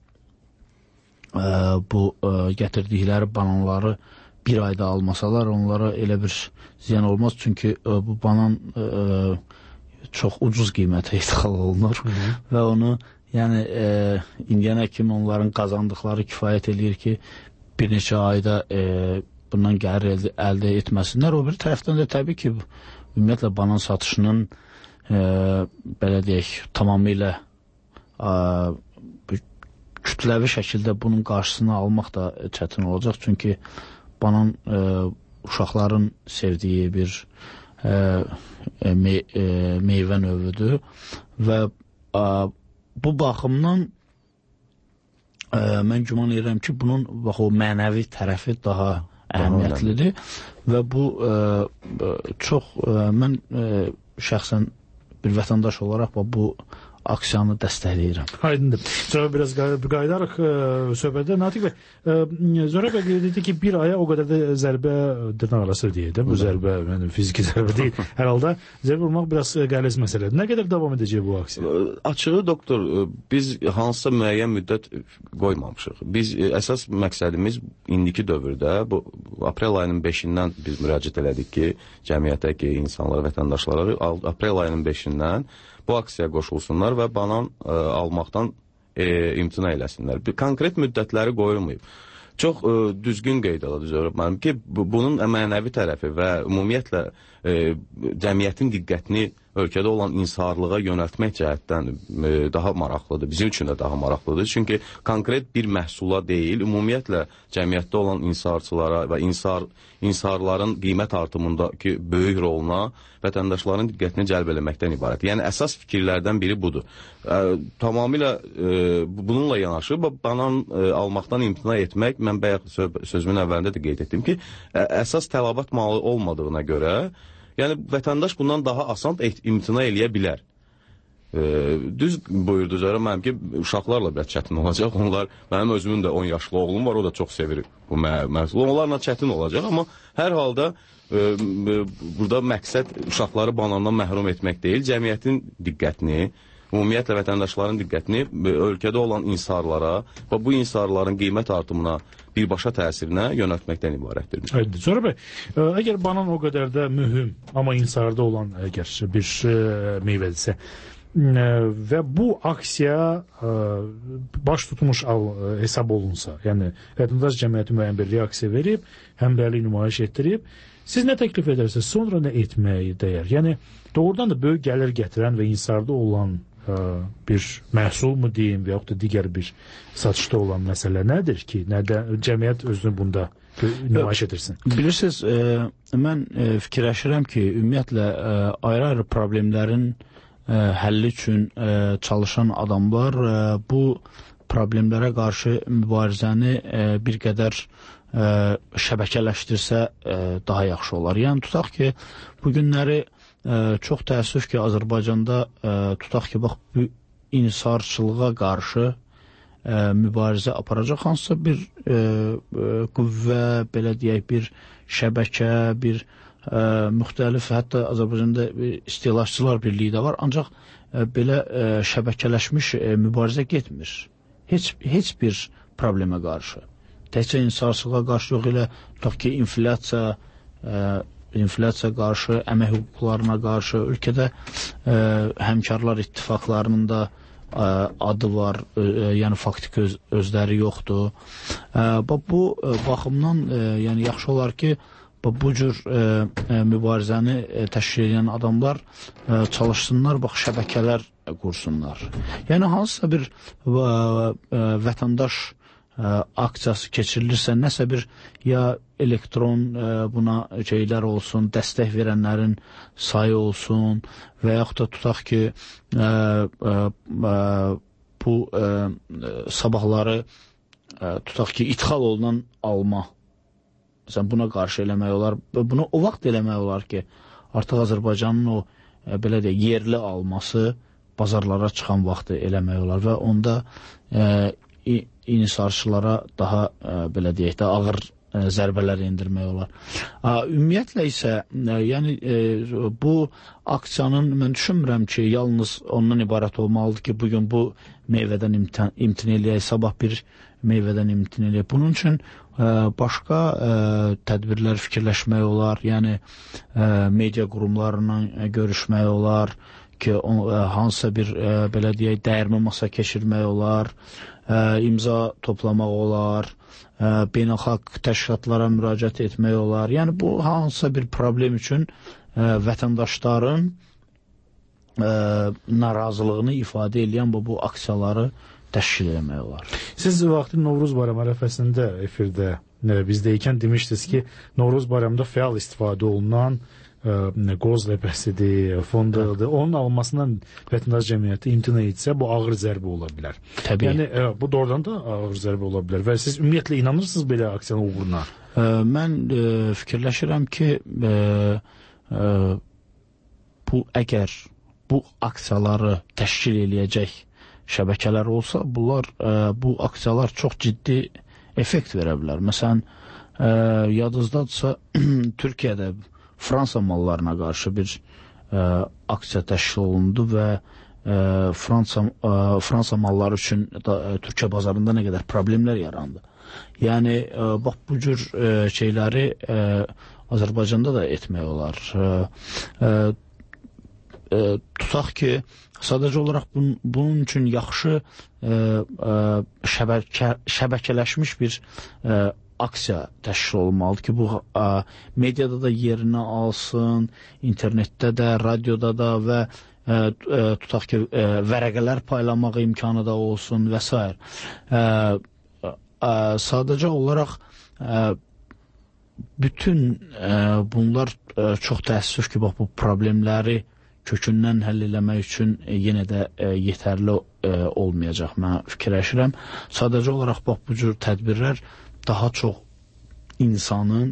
[SPEAKER 15] e, bu e, gətirdikləri bananları bir ayda almasalar, onlara elə bir ziyan olmaz. Çünki e, bu banan e, çox ucuz qiymətə ithal olunur. Hı -hı. Və onu yəni e, indiyənə kimi onların qazandıqları kifayət eləyir ki, bir neçə ayda e, bundan gəlir əldə, əldə etməsinlər. O bir tərəfdən də təbii ki, ümumiyyətlə banan satışının e, belə deyək, tamamilə e, kütləvi şəkildə bunun qarşısını almaq da çətin olacaq. Çünki banan e, uşaqların sevdiyi bir e, me, e, meyvə növüdür və e, bu baxımdan ə, mən güman edirəm ki, bunun bax, o mənəvi tərəfi daha əhəmiyyətlidir və bu ə, çox ə, mən ə, şəxsən bir vətəndaş olaraq bax, bu aksiyanı dəstəkləyirəm.
[SPEAKER 8] Aydındır. Sonra biraz qayıdarıq söhbətdə. Natiq bəy, Zora bəy dedi ki, bir aya o qədər də zərbə dırnaq arası deyək də, bu zərbə, yəni fiziki zərbə deyil. Hər halda zərbə vurmaq biraz qəliz məsələdir. Nə qədər davam edəcək bu aksiya?
[SPEAKER 3] Açığı, doktor, biz hansısa müəyyən müddət qoymamışıq. Biz əsas məqsədimiz indiki dövrdə, bu aprel ayının beşindən biz müraciət elədik ki, cəmiyyətdəki insanlara, vətəndaşlara aprel ayının beşindən bu aksiyaya qoşulsunlar və banan ə, almaqdan e, imtina eləsinlər. Bir konkret müddətləri qoyulmayıb. Çox ə, düzgün qeyd aladı mənim ki, bu, bunun mənəvi tərəfi və ümumiyyətlə e, cəmiyyətin diqqətini ölkədə olan insaharlığa yönəltmək cəhətdən e, daha maraqlıdır. Bizim üçün də daha maraqlıdır. Çünki konkret bir məhsula deyil, ümumiyyətlə cəmiyyətdə olan insaharçılara və insahar, insaharların qiymət artımındakı böyük roluna vətəndaşların diqqətini cəlb eləməkdən ibarət. Yəni, əsas fikirlərdən biri budur. E, tamamilə e, bununla yanaşı, banan e, almaqdan imtina etmək, mən bayaq sözümün əvvəlində də qeyd etdim ki, ə, əsas tələbat malı olmadığına görə, yəni vətəndaş bundan daha asan imtina eləyə bilər. E, düz buyurdu Zara, mənim ki, uşaqlarla biraz çətin olacaq. Onlar, mənim özümün də on yaşlı oğlum var, o da çox sevir bu məhsulu. Onlarla çətin olacaq, amma hər halda e, burada məqsəd uşaqları banandan məhrum etmək deyil, cəmiyyətin diqqətini, ümumiyyətlə vətəndaşların diqqətini ölkədə olan insaharlara və bu insaharların qiymət artımına birbaşa təsirinə yönəltməkdən ibarətdir.
[SPEAKER 8] Aydın. Sonra bəy, əgər banan o qədər də mühüm, amma insaharda olan əgər bir meyvədirsə və bu aksiya baş tutmuş hesab olunsa, yəni vətəndaş cəmiyyəti müəyyən bir reaksiya verib, həmrəylik nümayiş etdirib, siz nə təklif edərsiniz, sonra nə etməyi dəyər? Yəni, doğrudan da böyük gəlir gətirən və insaharda olan bir məhsul mu deyim və yaxud da digər bir satışda olan məsələ nədir ki, nədən cəmiyyət özünü bunda nümayiş edirsin?
[SPEAKER 15] Bilirsiniz, e, mən e, fikirləşirəm ki, ümumiyyətlə e, ayrı-ayrı problemlərin e, həlli üçün e, çalışan adamlar e, bu problemlərə qarşı mübarizəni e, bir qədər e, şəbəkələşdirsə e, daha yaxşı olar. Yəni, tutaq ki, bu günləri Ə, çox təəssüf ki, Azərbaycanda ə, tutaq ki, bax, bu insarçılığa qarşı ə, mübarizə aparacaq hansısa bir ə, ə, qüvvə, belə deyək, bir şəbəkə, bir ə, müxtəlif, hətta Azərbaycanda istehlakçılar birliyi də var, ancaq ə, belə ə, şəbəkələşmiş ə, mübarizə getmir. Heç, heç bir problemə qarşı. Təkcə insarçılığa qarşı yox, elə tutaq ki, inflyasiya, ə, inflyasiya qarşı, əmək hüquqlarına qarşı ölkədə ə, həmkarlar ittifaqlarının da ə, adı var, ə, yəni faktiki öz, özləri yoxdur. Ə, bu ə, baxımdan ə, yəni yaxşı olar ki, bu cür ə, ə, mübarizəni ə, təşkil edən adamlar ə, çalışsınlar, bax, şəbəkələr qursunlar. Yəni hansısa bir ə, ə, vətəndaş ə, aksiyası keçirilirsə, nəsə bir ya elektron ə, buna şeylər olsun, dəstək verənlərin sayı olsun və yaxud da tutaq ki, ə, ə, ə, bu ə, sabahları ə, tutaq ki, ithal olunan alma. Məsələn, buna qarşı eləmək olar. Bunu o vaxt eləmək olar ki, artıq Azərbaycanın o ə, belə deyək, yerli alması bazarlara çıxan vaxtı eləmək olar və onda ə, insarçılara daha ə, belə deyək də ağır ə, zərbələr endirmək olar. Ə, ümumiyyətlə isə ə, yəni ə, bu aksiyanın mən düşünmürəm ki, yalnız ondan ibarət olmalıdır ki, bugün bu meyvədən imtina, imtina eləyək, sabah bir meyvədən imtina eləyək. Bunun üçün ə, başqa ə, tədbirlər fikirləşmək olar, yəni ə, media qurumlarla görüşmək olar ki, on, ə, hansısa bir ə, belə deyək, dəyirmi masa keçirmək olar, ə, imza toplamaq olar, ə, beynəlxalq təşkilatlara müraciət etmək olar. Yəni bu hansısa bir problem üçün ə, vətəndaşların ə, narazılığını ifadə edən bu, bu aksiyaları təşkil etmək olar.
[SPEAKER 8] Siz vaxtı Novruz bayramı ərəfəsində efirdə e, bizdə ikən demişdiniz ki, Novruz bayramında fəal istifadə olunan qoz ləpəsidir, fondadır, onun alınmasından vətəndaş cəmiyyəti imtina etsə, bu ağır zərbə ola bilər.
[SPEAKER 15] Təbii.
[SPEAKER 8] Yəni, bu doğrudan da ağır zərbə ola bilər və siz ümumiyyətlə inanırsınız belə aksiyanın uğuruna?
[SPEAKER 15] Mən e, fikirləşirəm ki, e, e, bu əgər bu aksiyaları təşkil eləyəcək şəbəkələr olsa, bunlar, e, bu aksiyalar çox ciddi effekt verə bilər. Məsələn, e, yadınızdadırsa, Türkiyədə Fransa mallarına qarşı bir e, aksiya təşkil olundu və e, Fransa, e, Fransa malları üçün da, e, Türkiyə bazarında nə qədər problemlər yarandı. Yəni, e, bax, bu cür e, şeyləri e, Azərbaycanda da etmək olar. E, e, e, tutaq ki, sadəcə olaraq bun, bunun üçün yaxşı e, e, şəbəkə, şəbəkələşmiş bir e, aksiya təşkil olunmalıdır ki, bu ə, mediada da yerini alsın, internetdə də, radioda da və ə, ə, tutaq ki, ə, vərəqələr paylamaq imkanı da olsun və s. Ə, ə, sadəcə olaraq ə, bütün ə, bunlar ə, çox təəssüf ki, bax, bu problemləri kökündən həll eləmək üçün ə, yenə də ə, yetərli ə, olmayacaq, mən fikirləşirəm. Sadəcə olaraq bax, bu cür tədbirlər daha çox insanın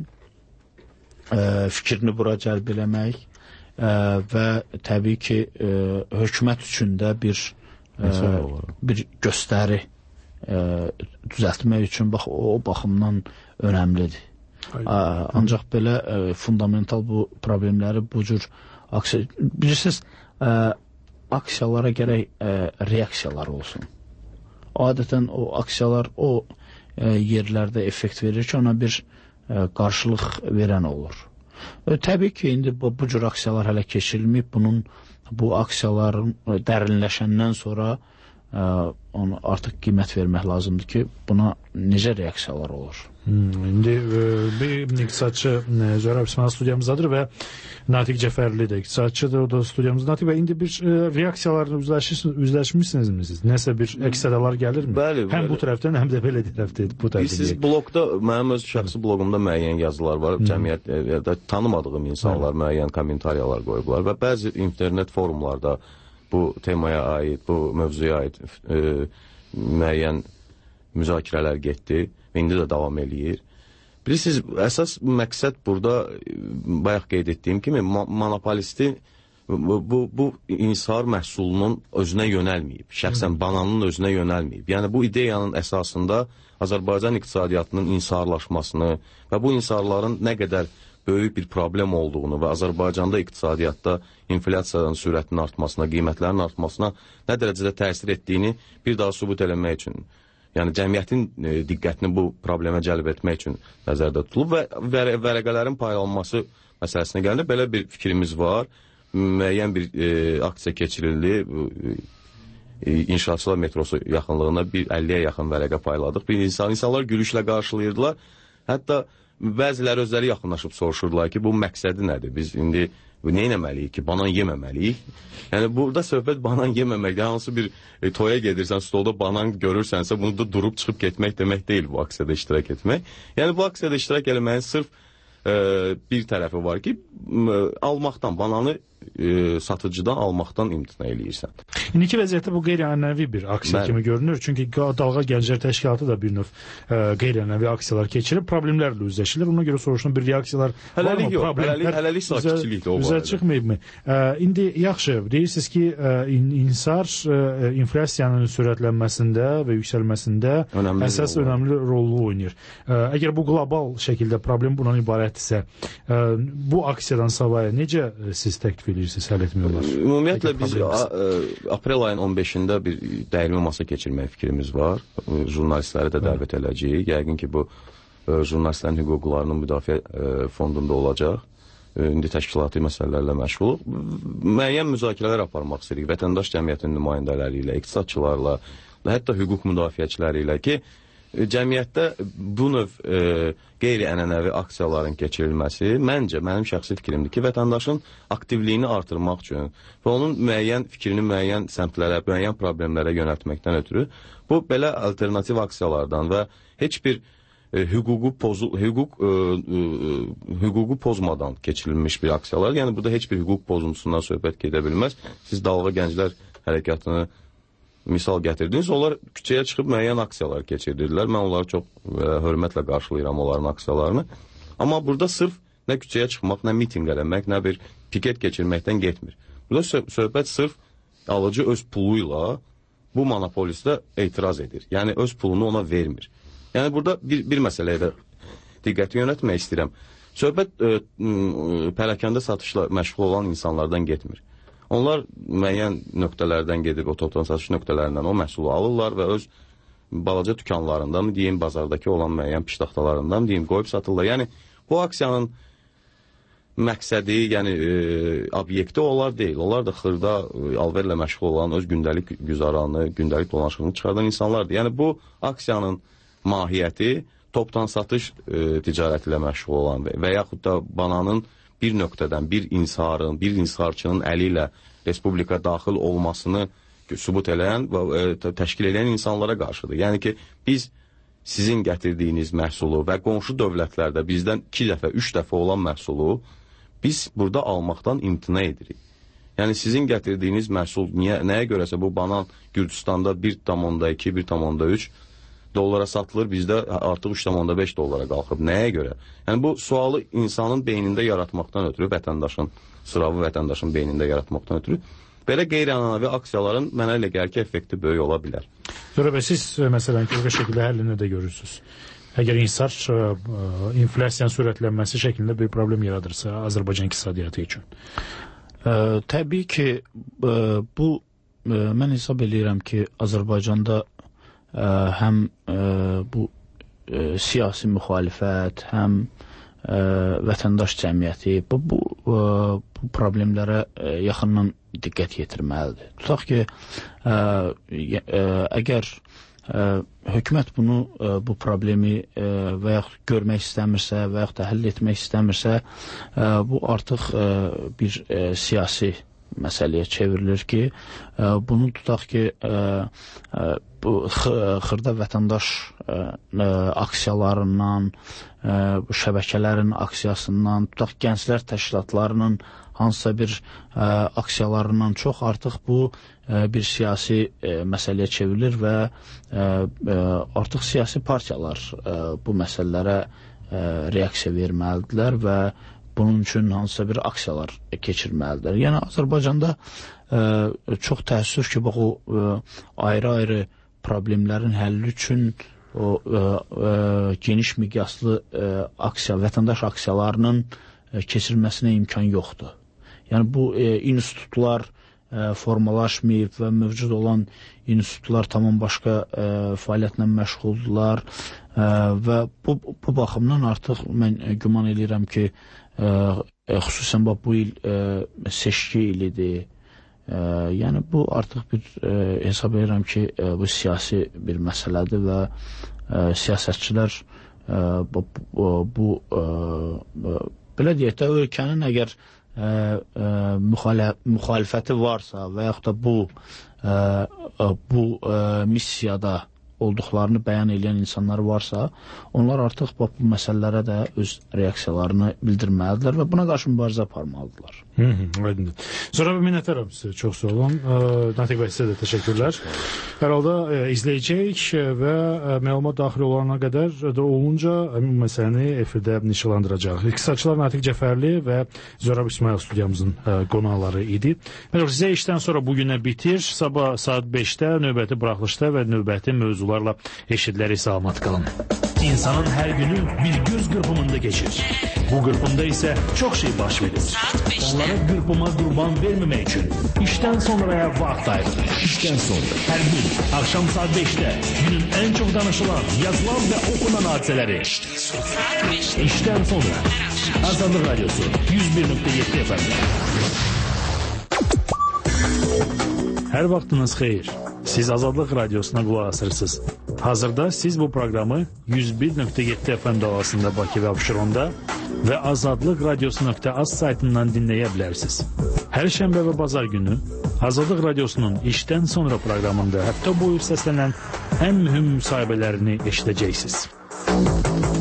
[SPEAKER 15] e, fikrini bura cəlb eləmək e, və təbii ki, e, hökumət üçün də bir, e, bir göstəri e, düzəltmək üçün bax, o baxımdan önəmlidir. E, ancaq belə e, fundamental bu problemləri bu cür aksiya... Bilirsiniz, e, aksiyalara gərək e, reaksiyalar olsun. Adətən o aksiyalar o yerlərdə effekt verir ki, ona bir ə, qarşılıq verən olur. E, təbii ki, indi bu, bu cür aksiyalar hələ keçirilməyib. Bunun, bu aksiyaların dərinləşəndən sonra ə, onu artıq qiymət vermək lazımdır ki, buna necə reaksiyalar olur.
[SPEAKER 8] Hmm, indi e, bir iqtisadçı Zöhrə İsmail studiyamızdadır və Natiq Cəfərli də iqtisadçıdır, o da studiyamızda. Natiq bəy, indi bir e, reaksiyalarla üzləşmişsinizmi siz? Nəsə bir əks-sədalar gəlirmi?
[SPEAKER 3] Bəli,
[SPEAKER 8] həm
[SPEAKER 3] bəli.
[SPEAKER 8] bu tərəfdən, həm də belə tərəfdən bu tərəfdən.
[SPEAKER 3] Siz blogda, mənim öz şəxsi blogumda müəyyən yazılar var, Hı. cəmiyyət, ya da tanımadığım insanlar Hı. müəyyən kommentariyalar qoyublar və bəzi internet forumlarda bu temaya aid, bu mövzuya aid e, müəyyən müzakirələr getdi. İndi də davam eləyir. Bilirsiniz, əsas məqsəd burada, bayaq qeyd etdiyim kimi, monopolisti bu, bu, bu inhisar məhsulunun özünə yönəlməyib. Şəxsən bananın özünə yönəlməyib. Yəni, bu ideyanın əsasında Azərbaycan iqtisadiyyatının inhisarlaşmasını və bu inhisarların nə qədər böyük bir problem olduğunu və Azərbaycanda iqtisadiyyatda inflyasiyanın sürətinin artmasına, qiymətlərin artmasına nə dərəcədə təsir etdiyini bir daha sübut eləmək üçün, yəni cəmiyyətin e, diqqətini bu problemə cəlb etmək üçün nəzərdə tutulub və vərə vərəqələrin paylanması məsələsinə gəlinir. Belə bir fikrimiz var. Müəyyən bir e, aksiya keçirildi. E, İnşaatçılar metrosu yaxınlığına bir əlliyə yaxın vərəqə payladıq. Bir insan, insanlar gülüşlə qarşılayırdılar. Hətta bəziləri özləri yaxınlaşıb soruşurdular ki, bu məqsədi nədir? Biz indi nə etməliyik ki, banan yeməməliyik. Yəni, burada söhbət banan yeməməkdir. Hansı bir e, toya gedirsən, stolda banan görürsənsə, bunu da durub çıxıb getmək demək deyil bu aksiyada iştirak etmək. Yəni, bu aksiyada iştirak eləməyin sırf e, bir tərəfi var ki, e, almaqdan, bananı e, satıcıdan almaqdan imtina eləyirsən.
[SPEAKER 8] İndiki vəziyyətdə bu qeyri-ənəvi bir aksiya Bəli. kimi görünür. Çünki Dalğa Gənclər Təşkilatı da bir növ e, qeyri-ənəvi aksiyalar keçirib, problemlərlə üzləşirlər. Ona görə soruşun, bir reaksiyalar
[SPEAKER 3] hələlik yox, hələlik, hələlik sakitçilikdir o
[SPEAKER 8] üzə çıxmayıbmı? E, indi yaxşı, deyirsiniz ki, e, inhisar e, inflyasiyanın sürətlənməsində və yüksəlməsində önəmli əsas rol önəmli rolu oynayır. E, əgər bu qlobal şəkildə problem bundan ibarətdirsə, e, bu aksiyadan savayı necə siz təklif edirsiniz, həll etmək olar?
[SPEAKER 3] Ümumiyyətlə biz a, a, aprel ayın on beşində bir dəyirmi masa keçirmək fikrimiz var. Jurnalistləri də dəvət edəcəyik. Yəqin ki, bu jurnalistlərin hüquqlarının müdafiə fondunda olacaq. İndi təşkilati məsələlərlə məşğuluq. Müəyyən müzakirələr aparmaq istəyirik. Vətəndaş cəmiyyətinin nümayəndələri ilə, iqtisadçılarla, hətta hüquq müdafiəçiləri ilə ki, cəmiyyətdə bu növ e, qeyri-ənənəvi aksiyaların keçirilməsi məncə, mənim şəxsi fikrimdir ki, vətəndaşın aktivliyini artırmaq üçün və onun müəyyən fikrini müəyyən səmtlərə, müəyyən problemlərə yönəltməkdən ötürü bu belə alternativ aksiyalardan və heç bir e, hüququ pozu hüquq e, e, hüququ pozmadan keçirilmiş bir aksiyalar. Yəni burada heç bir hüquq pozuntusundan söhbət gedə bilməz. Siz Dalğa Gənclər Hərəkatını misal gətirdiniz. Onlar küçəyə çıxıb müəyyən aksiyalar keçirdirdilər. Mən onları çox e, hörmətlə qarşılayıram onların aksiyalarını. Amma burada sırf nə küçəyə çıxmaq, nə mitinq eləmək, nə bir piket keçirməkdən getmir. Burada sö söhbət sırf alıcı öz puluyla bu monopolistə etiraz edir. Yəni öz pulunu ona vermir. Yəni burada bir, bir məsələyə də diqqəti yönətmək istəyirəm. Söhbət e, pələkəndə satışla məşğul olan insanlardan getmir. Onlar müəyyən nöqtələrdən gedib, o toptan satış nöqtələrindən o məhsulu alırlar və öz balaca dükanlarından, deyim, bazardakı olan müəyyən piştaxtalarından, deyim, qoyub satırlar. Yəni, bu aksiyanın məqsədi, yəni e, obyekti onlar deyil. Onlar da xırda, e, alverlə məşğul olan, öz gündəlik güzaranı, gündəlik dolanışığını çıxardan insanlardır. Yəni, bu aksiyanın mahiyyəti toptan satış e, ticarəti ilə məşğul olan və, və yaxud da bananın bir nöqtədən, bir inhisarın, bir inhisarçının əli ilə respublika daxil olmasını sübut eləyən və e, təşkil edən insanlara qarşıdır. Yəni ki, biz sizin gətirdiyiniz məhsulu və qonşu dövlətlərdə bizdən iki dəfə, üç dəfə olan məhsulu biz burada almaqdan imtina edirik. Yəni sizin gətirdiyiniz məhsul niyə, nəyə görəsə bu banan Gürcüstanda bir tam iki, bir tam üç dollara satılır, bizdə artıq üç tam beş dollara qalxıb. Nəyə görə? Yəni bu sualı insanın beynində yaratmaqdan ötürü, vətəndaşın, sıravi vətəndaşın beynində yaratmaqdan ötürü belə qeyri-ənənəvi aksiyaların mənə elə gəlir ki, effekti böyük ola bilər.
[SPEAKER 8] Sonra və siz məsələn ki, şəkildə həllini də görürsünüz. Əgər insar inflyasiyanın sürətlənməsi şəklində bir problem yaradırsa Azərbaycan iqtisadiyyatı üçün.
[SPEAKER 15] Ə, təbii ki, ə, bu ə, mən hesab edirəm ki, Azərbaycanda ə, həm ə, bu ə, siyasi müxalifət, həm ə, vətəndaş cəmiyyəti bu, bu, ə, bu problemlərə ə, yaxından diqqət yetirməlidir. Tutaq ki, ə, ə, əgər ə, hökumət bunu, ə, bu problemi ə, və yaxud görmək istəmirsə və yaxud da həll etmək istəmirsə, ə, bu artıq ə, bir ə, siyasi məsələyə çevrilir ki, ə, bunu tutaq ki, ə, ə, bu xırda vətəndaş ə, ə, aksiyalarından, ə, bu şəbəkələrin aksiyasından, tutaq gənclər təşkilatlarının hansısa bir ə, aksiyalarından çox artıq bu ə, bir siyasi ə, məsələyə çevrilir və ə, ə, artıq siyasi partiyalar ə, bu məsələlərə ə, reaksiya verməlidirlər və bunun üçün hansısa bir aksiyalar keçirməlidir. Yəni Azərbaycanda ə, çox təəssüf ki, bax o ə, ayrı-ayrı problemlərin həlli üçün o ə, ə, geniş miqyaslı ə, aksiya, vətəndaş aksiyalarının ə, keçirilməsinə imkan yoxdur. Yəni bu ə, institutlar ə, formalaşmayıb və mövcud olan institutlar tamam başqa ə, fəaliyyətlə məşğuldurlar ə, və bu, bu baxımdan artıq mən ə, güman edirəm ki, ə, xüsusən bax, bu il ə, seçki ilidir. Ə, yəni bu artıq bir ə, hesab edirəm ki, ə, bu siyasi bir məsələdir və ə, siyasətçilər ə, bu, bu, bu ə, belə deyək də ölkənin əgər ə, ə, müxalif, müxalifəti varsa və yaxud da bu ə, bu ə, missiyada olduqlarını bəyan edən insanlar varsa, onlar artıq bu məsələlərə də öz reaksiyalarını bildirməlidirlər və buna qarşı mübarizə aparmalıdırlar.
[SPEAKER 8] Hı hı, aydındır. Sonra bir minnətdaram sizə, çox sağ olun. Natiq bəy, sizə də təşəkkürlər. Hər halda e, izləyəcəyik və e, məlumat daxil olana qədər də olunca həmin məsələni efirdə nişanlandıracaq. İqtisadçılar Natiq Cəfərli və Zörab İsmail studiyamızın e, qonaqları idi. Mən sizə işdən sonra bugünə bitir. Sabah saat beşdə növbəti buraxılışda və növbəti mövzularla eşidilərək salamat qalın. İnsanın hər günü bir göz qırpımında keçir. Bu qırpımda isə çox şey baş verir. Onlara qırpıma qurban verməmək üçün işdən sonraya vaxt ayırır. İşdən sonra hər gün axşam saat beşdə günün ən çox danışılan, yazılan və okunan hadisələri. İşdən sonra Azadlıq Radyosu yüz bir nöqtə yeddi F M. Hər vaxtınız xeyir. Siz Azadlıq Radyosuna qulaq asırsınız. Hazırda siz bu proqramı yüz bir nöqtə yeddi F M dalasında Bakı və Abşeronda və azadlıq radyosu nöqtə az saytından dinləyə bilərsiniz. Hər şənbə və bazar günü Azadlıq Radyosunun işdən sonra proqramında həftə boyu səslənən ən mühüm müsahibələrini eşidəcəksiniz.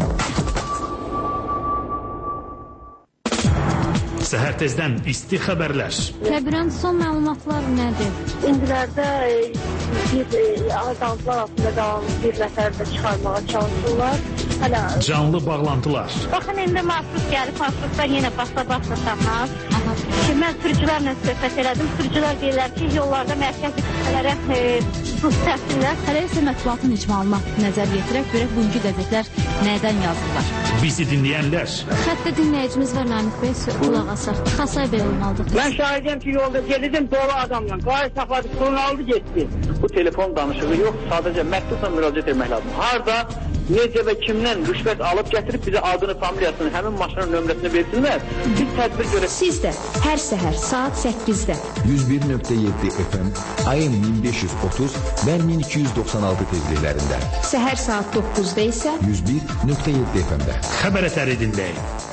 [SPEAKER 5] Səhər tezdən isti xəbərlər.
[SPEAKER 1] Tədbirən son məlumatlar nədir?
[SPEAKER 7] İndilərdə bir azaltılar altında qalan bir nəfər də çıxarmağa çalışırlar. Hələ
[SPEAKER 5] canlı bağlantılar.
[SPEAKER 7] Baxın, indi marşrut gəlib, marşrutdan yenə basa-basa tapmaz. Ki, mən sürücülərlə söhbət elədim. Sürücülər deyirlər ki, yollarda mərkəzi küçələrə buz təpsinlər.
[SPEAKER 1] Hələ isə mətbuatın icmalına nəzər yetirək, görək bugünkü qəzetlər nədən yazırlar.
[SPEAKER 5] Bizi dinləyənlər.
[SPEAKER 1] Xəttə dinləyicimiz var, Namik Bey, qulaq asaq. Xasay belə olmalıdır.
[SPEAKER 22] Mən şahidəm ki, yolda gedirdim dolu adamla. Qayı saxladı, sorun aldı, getdi.
[SPEAKER 23] Bu telefon danışığı yox, sadəcə məktubla müraciət etmək lazım. Harda, necə və kimdən rüşvət alıb gətirib bizə adını, familiyasını, həmin maşının nömrəsini versinlər. Biz tədbir görək.
[SPEAKER 2] Siz də hər səhər saat səkkizdə
[SPEAKER 4] yüz bir nöqtə yeddi F M, A M min beş yüz otuz və min iki yüz doxsan altı tezliklərində.
[SPEAKER 2] Səhər saat doqquzda isə
[SPEAKER 4] yüz bir nöqtə yeddi F M-də.
[SPEAKER 5] Xəbər əsəri dinləyin.